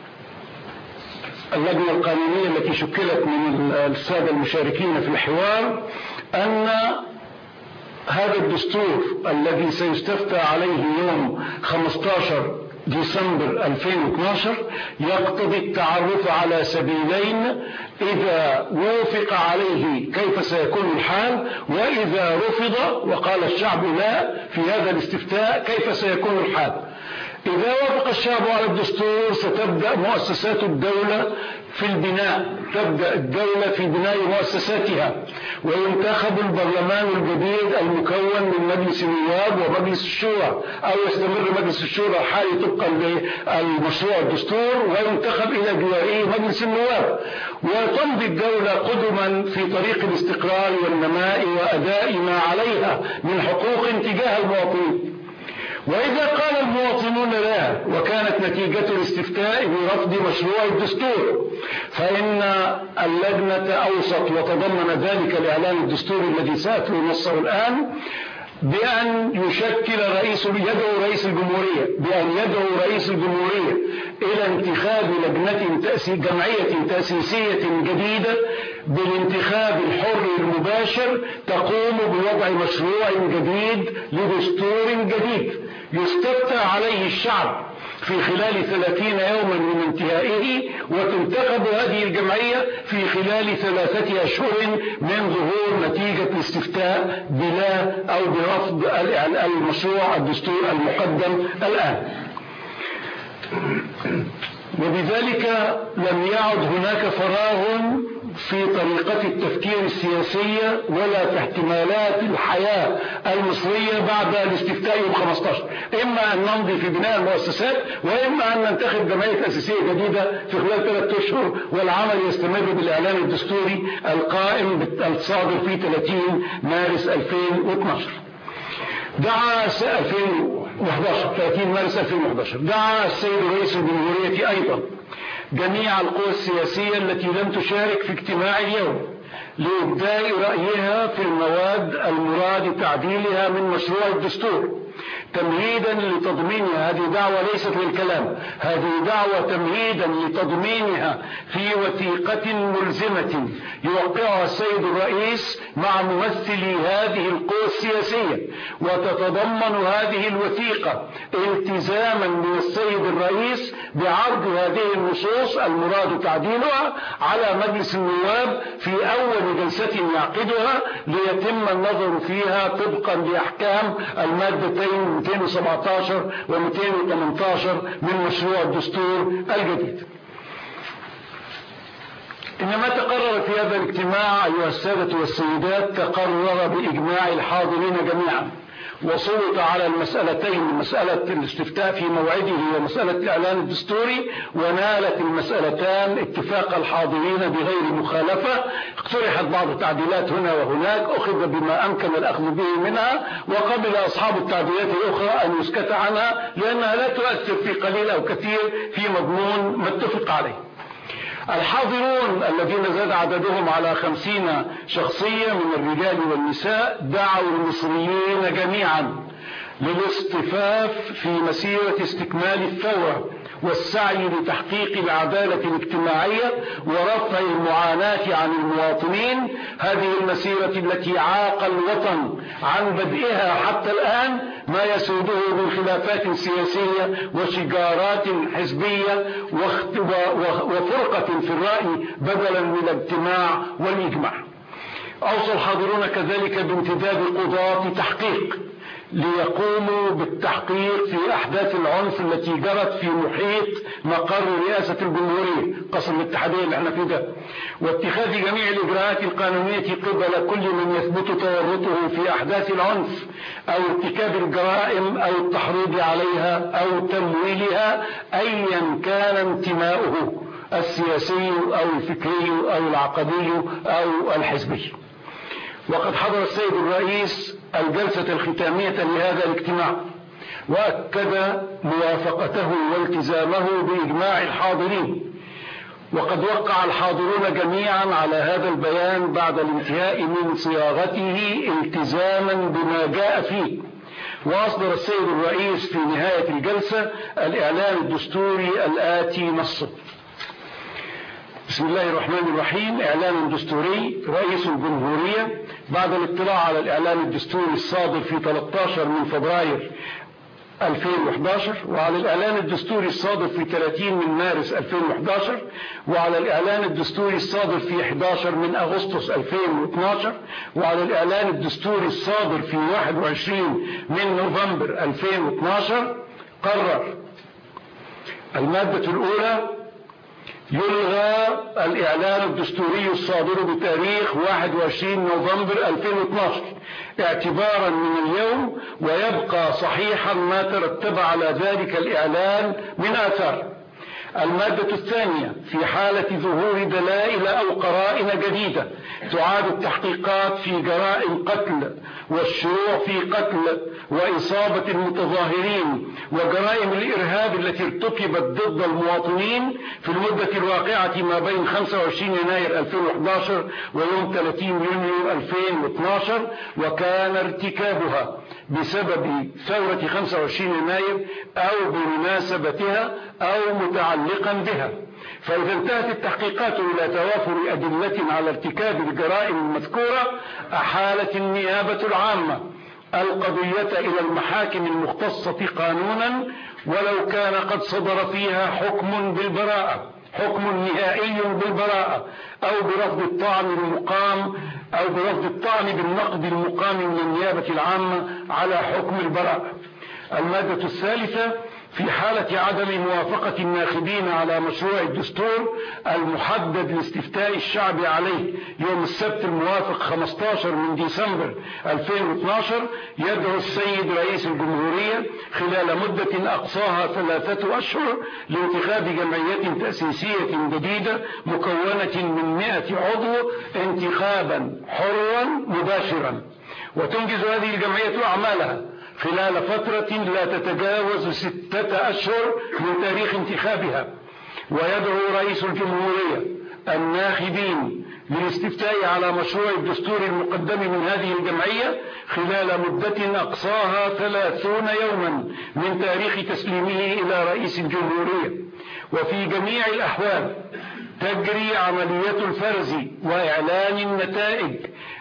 اللجنة القانونية التي شكلت من السادة المشاركين في الحوار أن هذا الدستور الذي سيستفتى عليه يوم خمسة عشر ديسمبر ألفين واثني عشر يقتضي التعرف على سبيلين: إذا وافق عليه كيف سيكون الحال، وإذا رفض وقال الشعب لا في هذا الاستفتاء كيف سيكون الحال. إذا وافق الشعب على الدستور ستبدأ مؤسسات الدولة في البناء، تبدأ الدولة في بناء مؤسساتها، وينتخب البرلمان الجديد المكون من مجلس النواب ومجلس الشورى، أو يستمر مجلس الشورى الحالي طبقا للمشروع الدستور وينتخب إلى جواره مجلس النواب، وتمضي الدولة قدما في طريق الاستقرار والنماء وأداء ما عليها من حقوق تجاه المواطنين. وإذا قال المواطنون لا وكانت نتيجة الاستفتاء برفض مشروع الدستور، فإن اللجنة أوصت وتضمن ذلك الإعلان الدستوري الذي سأتلو نصه الآن بأن يشكل رئيس يدعو رئيس الجمهورية بأن يدعو رئيس الجمهورية إلى انتخاب لجنة تأسيس جمعية تأسيسية جديدة بالانتخاب الحر المباشر تقوم بوضع مشروع جديد لدستور جديد يستفتى عليه الشعب في خلال ثلاثين يوما من انتهائه، وتنتخب هذه الجمعية في خلال ثلاثة أشهر من ظهور نتيجة الاستفتاء بلا أو برفض المشروع الدستور المقدم الآن. وبذلك لم يعد هناك فراغ في طريقة التفكير السياسية ولا في احتمالات الحياة المصرية بعد الاستفتاء يوم خمسة عشر، إما أن نمضي في بناء المؤسسات، وإما أن ننتخب جمعية تأسيسية جديدة في خلال ثلاثة أشهر، والعمل يستمر بالإعلان الدستوري القائم الصادر في ثلاثين مارس ألفين واثني عشر. دعا ألفين وإحدى عشر ثلاثين مارس ألفين وإحدى عشر دعا السيد رئيس الجمهورية أيضا جميع القوى السياسية التي لم تشارك في اجتماع اليوم لإبداء رأيها في المواد المراد تعديلها من مشروع الدستور تمهيدا لتضمينها. هذه دعوة ليست للكلام، هذه دعوة تمهيدا لتضمينها في وثيقة ملزمة يوقعها السيد الرئيس مع ممثلي هذه القوى السياسية، وتتضمن هذه الوثيقة التزاما من السيد الرئيس بعرض هذه النصوص المراد تعديلها على مجلس النواب في أول جلسة يعقدها ليتم النظر فيها طبقا لأحكام المادتين مئتين وسبعة عشر و مئتين وثمانية عشر من مشروع الدستور الجديد. إنما تقرر في هذا الاجتماع أيها السادة والسيدات، تقرر بإجماع الحاضرين جميعا، وصوت على المسألتين، مسألة الاستفتاء في موعده ومسألة الإعلان الدستوري، ونالت المسألتان اتفاق الحاضرين بغير مخالفة. اقترحت بعض التعديلات هنا وهناك، أخذ بما أمكن الأخذ به منها، وقبل أصحاب التعديلات الأخرى أن يسكت عنها لأنها لا تؤثر في قليل أو كثير في مضمون ما اتفق عليه. الحاضرون الذين زاد عددهم على خمسين شخصية من الرجال والنساء دعوا المصريين جميعا للاصطفاف في مسيرة استكمال الثورة والسعي لتحقيق العدالة الاجتماعية ورفع المعاناة عن المواطنين. هذه المسيرة التي عاق الوطن عن بدئها حتى الآن ما يسوده من خلافات سياسية وشجارات حزبية وفرقة في الرأي بدلا من الاجتماع والإجماع. أوصى الحاضرون كذلك بامتداد القضاة في تحقيق ليقوموا بالتحقيق في أحداث العنف التي جرت في محيط مقر رئاسة الجمهورية، قصر الاتحادية اللي احنا فيه ده، واتخاذ جميع الإجراءات القانونية قبل كل من يثبت تورطه في أحداث العنف أو ارتكاب الجرائم أو التحريض عليها أو تمويلها أيا كان انتماؤه السياسي أو الفكري أو العقدي أو الحزبي. وقد حضر السيد الرئيس الجلسة الختامية لهذا الاجتماع وأكد موافقته والتزامه بإجماع الحاضرين، وقد وقع الحاضرون جميعا على هذا البيان بعد الانتهاء من صياغته التزاما بما جاء فيه. وأصدر السيد الرئيس في نهاية الجلسة الإعلان الدستوري الآتي نصه: بسم الله الرحمن الرحيم. إعلان دستوري. رئيس الجمهورية بعد الاطلاع على الإعلان الدستوري الصادر في ثلاثة عشر من فبراير ألفين وأحد عشر، وعلى الإعلان الدستوري الصادر في ثلاثين من مارس ألفين وأحد عشر، وعلى الإعلان الدستوري الصادر في أحد عشر من أغسطس ألفين واثني عشر، وعلى الإعلان الدستوري الصادر في واحد وعشرين من نوفمبر ألفين واثني عشر، قرر: المادة الأولى: يلغى الإعلان الدستوري الصادر بتاريخ واحد وعشرين نوفمبر ألفين واثني عشر اعتبارا من اليوم، ويبقى صحيحا ما ترتب على ذلك الإعلان من آثار. المادة الثانية: في حالة ظهور دلائل أو قرائن جديدة تعاد التحقيقات في جرائم قتل والشروع في قتل وإصابة المتظاهرين وجرائم الإرهاب التي ارتكبت ضد المواطنين في المدة الواقعة ما بين خمسة وعشرين يناير ألفين وأحد عشر ويوم ثلاثين يونيو ألفين واثني عشر، وكان ارتكابها بسبب ثورة خمسة وعشرين يناير أو بمناسبتها أو متعلقا بها. فإذا انتهت التحقيقات إلى توافر أدلة على ارتكاب الجرائم المذكورة، أحالت النيابة العامة القضية إلى المحاكم المختصة قانونا، ولو كان قد صدر فيها حكم بالبراءة، حكم نهائي بالبراءة، أو برفض الطعن المقام أو برفض الطعن بالنقد المقام من النيابة العامة على حكم البراءة. المادة الثالثة: في حالة عدم موافقة الناخبين على مشروع الدستور المحدد لاستفتاء الشعب عليه يوم السبت الموافق خمسة عشر من ديسمبر ألفين واثني عشر، يدعو السيد رئيس الجمهورية خلال مدة أقصاها ثلاثة أشهر لانتخاب جمعية تأسيسية جديدة مكونة من مئة عضو انتخابا حرا مباشرا، وتنجز هذه الجمعية أعمالها خلال فترة لا تتجاوز ستة أشهر من تاريخ انتخابها. ويدعو رئيس الجمهورية الناخبين للاستفتاء على مشروع الدستور المقدم من هذه الجمعية خلال مدة أقصاها ثلاثون يوما من تاريخ تسليمه إلى رئيس الجمهورية. وفي جميع الأحوال تجري عملية الفرز وإعلان النتائج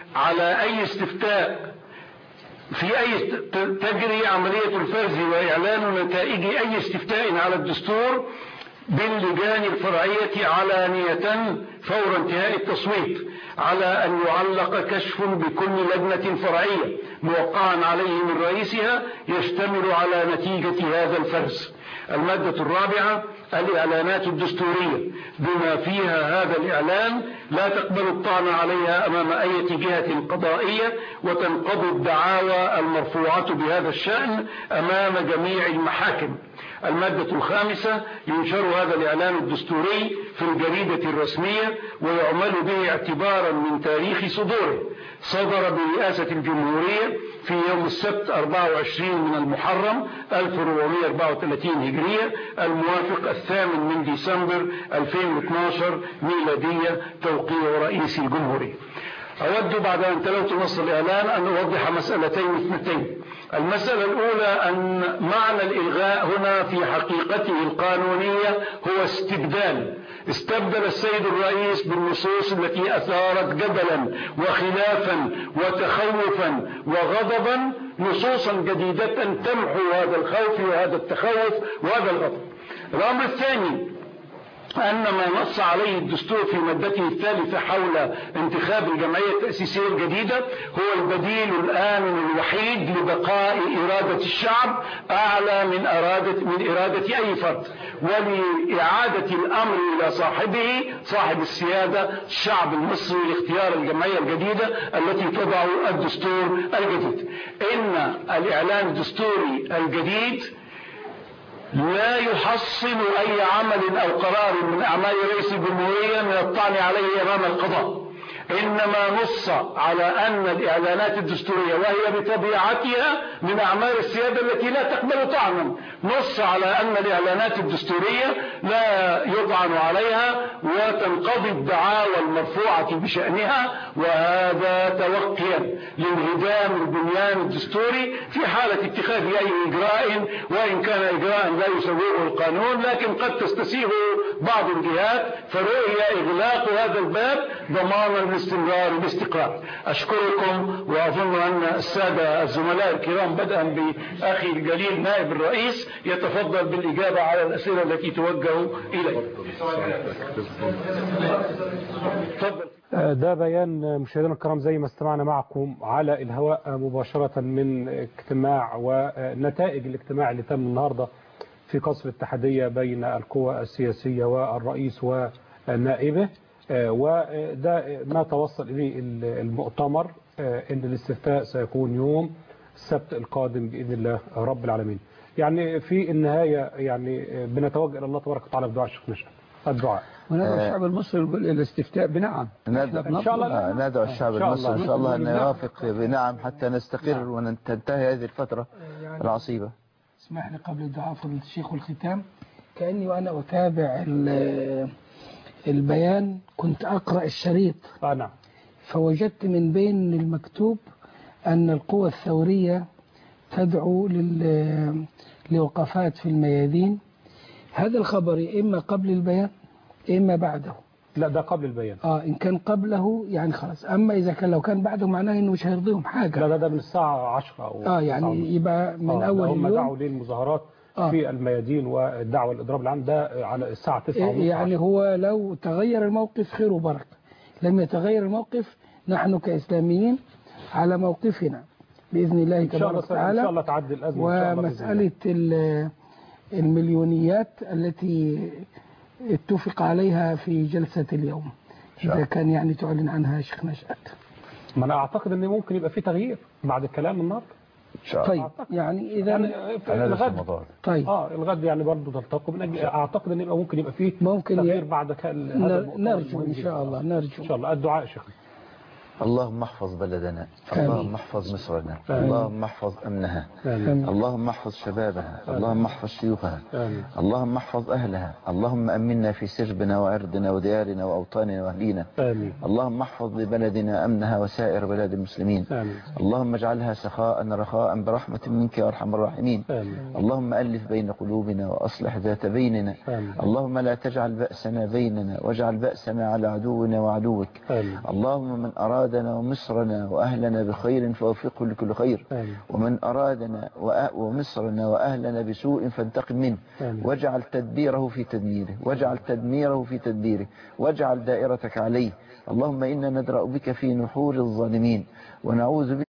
على أي استفتاء في أي تجري عملية الفرز وإعلان نتائج أي استفتاء على الدستور باللجان الفرعية علانية فور انتهاء التصويت، على أن يعلق كشف بكل لجنة فرعية موقعا عليه من رئيسها يشتمل على نتيجة هذا الفرز. المادة الرابعة: الإعلانات الدستورية بما فيها هذا الإعلان لا تقبل الطعن عليها أمام أي جهة قضائية، وتنقضي الدعاوى المرفوعة بهذا الشأن أمام جميع المحاكم. المادة الخامسة: ينشر هذا الإعلان الدستوري في الجريدة الرسمية ويعمل به اعتبارا من تاريخ صدوره. صدر برئاسة الجمهورية في يوم السبت أربعة وعشرين من المحرم ألف وأربعمائة وأربعة وثلاثين هجرية الموافق الثامن من ديسمبر ألفين واثني عشر ميلادية، توقيع رئيس الجمهورية. أود بعد أن تلوت نص الإعلان أن أوضح مسألتين اثنتين. المسألة الأولى أن معنى الإلغاء هنا في حقيقته القانونية هو استبدال. استبدل السيد الرئيس بالنصوص التي أثارت جدلا وخلافا وتخوفا وغضبا نصوصا جديدة تمحو هذا الخوف وهذا التخوف وهذا الغضب. الأمر الثاني: أن ما نص عليه الدستور في مادته الثالثة حول انتخاب الجمعية التأسيسية الجديدة هو البديل الآمن الوحيد لبقاء إرادة الشعب أعلى من إرادة, من إرادة أي فرد، ولإعادة الأمر إلى صاحبه صاحب السيادة الشعب المصري لاختيار الجمعية الجديدة التي تضع الدستور الجديد. إن الإعلان الدستوري الجديد لا يحصل أي عمل أو قرار من أعمال رئيس الجمهورية من الطعن عليه أمام القضاء، إنما نص على أن الإعلانات الدستورية وهي بطبيعتها من أعمال السيادة التي لا تقبل طعنا، نص على أن الإعلانات الدستورية لا يطعن عليها وتنقضي الدعاوى المرفوعة بشأنها، وهذا توقيا لانهدام البنيان الدستوري في حالة اتخاذ أي إجراء، وإن كان إجراء لا يسويه القانون لكن قد تستسيغه بعض الجهات، فرؤي إغلاق هذا الباب ضمانا استمرار الاستقرار. أشكركم، وأظن أن السادة الزملاء الكرام بدءا بأخي الجليل نائب الرئيس يتفضل بالإجابة على الأسئلة التي توجه إليه. ده بيان مشاهدينا الكرام زي ما استمعنا معكم على الهواء مباشرة من اجتماع ونتائج الاجتماع اللي تم النهاردة في قصر الاتحادية بين القوى السياسية والرئيس ونائبه، وده ما توصل إليه المؤتمر إن الاستفتاء سيكون يوم السبت القادم بإذن الله رب العالمين. يعني في النهاية يعني بنتوجه إلى الله تبارك وتعالى بدعاء الشيخ نشأت الدعاء. وندعو الشعب المصري الاستفتاء بنعم. إن شاء الله ندعو الشعب المصري إن شاء الله أن يوافق بنعم حتى نستقر وتنتهي هذه الفترة العصيبة. اسمح لي قبل الدعاء فضيلة الشيخ والختام، كأني وأنا أتابع البيان كنت أقرأ الشريط آه نعم. فوجدت من بين المكتوب أن القوى الثورية تدعو لوقفات في الميادين. هذا الخبر إما قبل البيان إما بعده. لا ده قبل البيان. آه إن كان قبله يعني خلاص، أما إذا كان لو كان بعده معناه إنه مش هيرضيهم حاجة. لا ده, ده من الساعة عشرة أو آه يعني يبقى من آه أول هم اليوم. دعوا للمظاهرات آه. في الميادين والدعوة الإضراب العام ده على الساعة تسعة ونص. يعني هو لو تغير الموقف خير وبركة، لم يتغير الموقف نحن كإسلاميين على موقفنا بإذن الله تبارك وتعالى. إن شاء الله تعدي الأزمة. ومسألة المليونيات التي اتفق عليها في جلسة اليوم إذا كان يعني تعلن عنها شيخ نشأت. ما أنا أعتقد أن ممكن يبقى في تغيير بعد الكلام النهارده. طيب يعني إذا يعني الغد طيب اه الغد يعني برضه تلتقوا من أجل أعتقد أن يبقى ممكن يبقى فيه ممكن تغيير بعد هذا. نرجو إن شاء الله نرجو إن شاء الله. الدعاء شيخ. اللهم احفظ بلدنا، اللهم احفظ مصرنا، اللهم احفظ أمنها، اللهم احفظ شبابها، اللهم احفظ شيوخها، اللهم احفظ أهلها، اللهم أمنا في سربنا وعرضنا وديارنا وأوطاننا وأهلينا، اللهم احفظ لبلدنا أمنها وسائر بلاد المسلمين، اللهم اجعلها سخاء رخاء برحمة منك يا أرحم الراحمين، اللهم ألف بين قلوبنا وأصلح ذات بيننا، اللهم لا تجعل بأسنا بيننا واجعل بأسنا على عدونا وعدوك، اللهم من أراد ومصرنا وأهلنا بخير فوفقه لكل خير، ومن أرادنا ومصرنا وأهلنا بسوء فانتقم منه، واجعل تدبيره في تدميره، واجعل تدميره في تدبيره، واجعل دائرتك عليه. اللهم إنا ندرأ بك في نحور الظالمين ونعوذ بك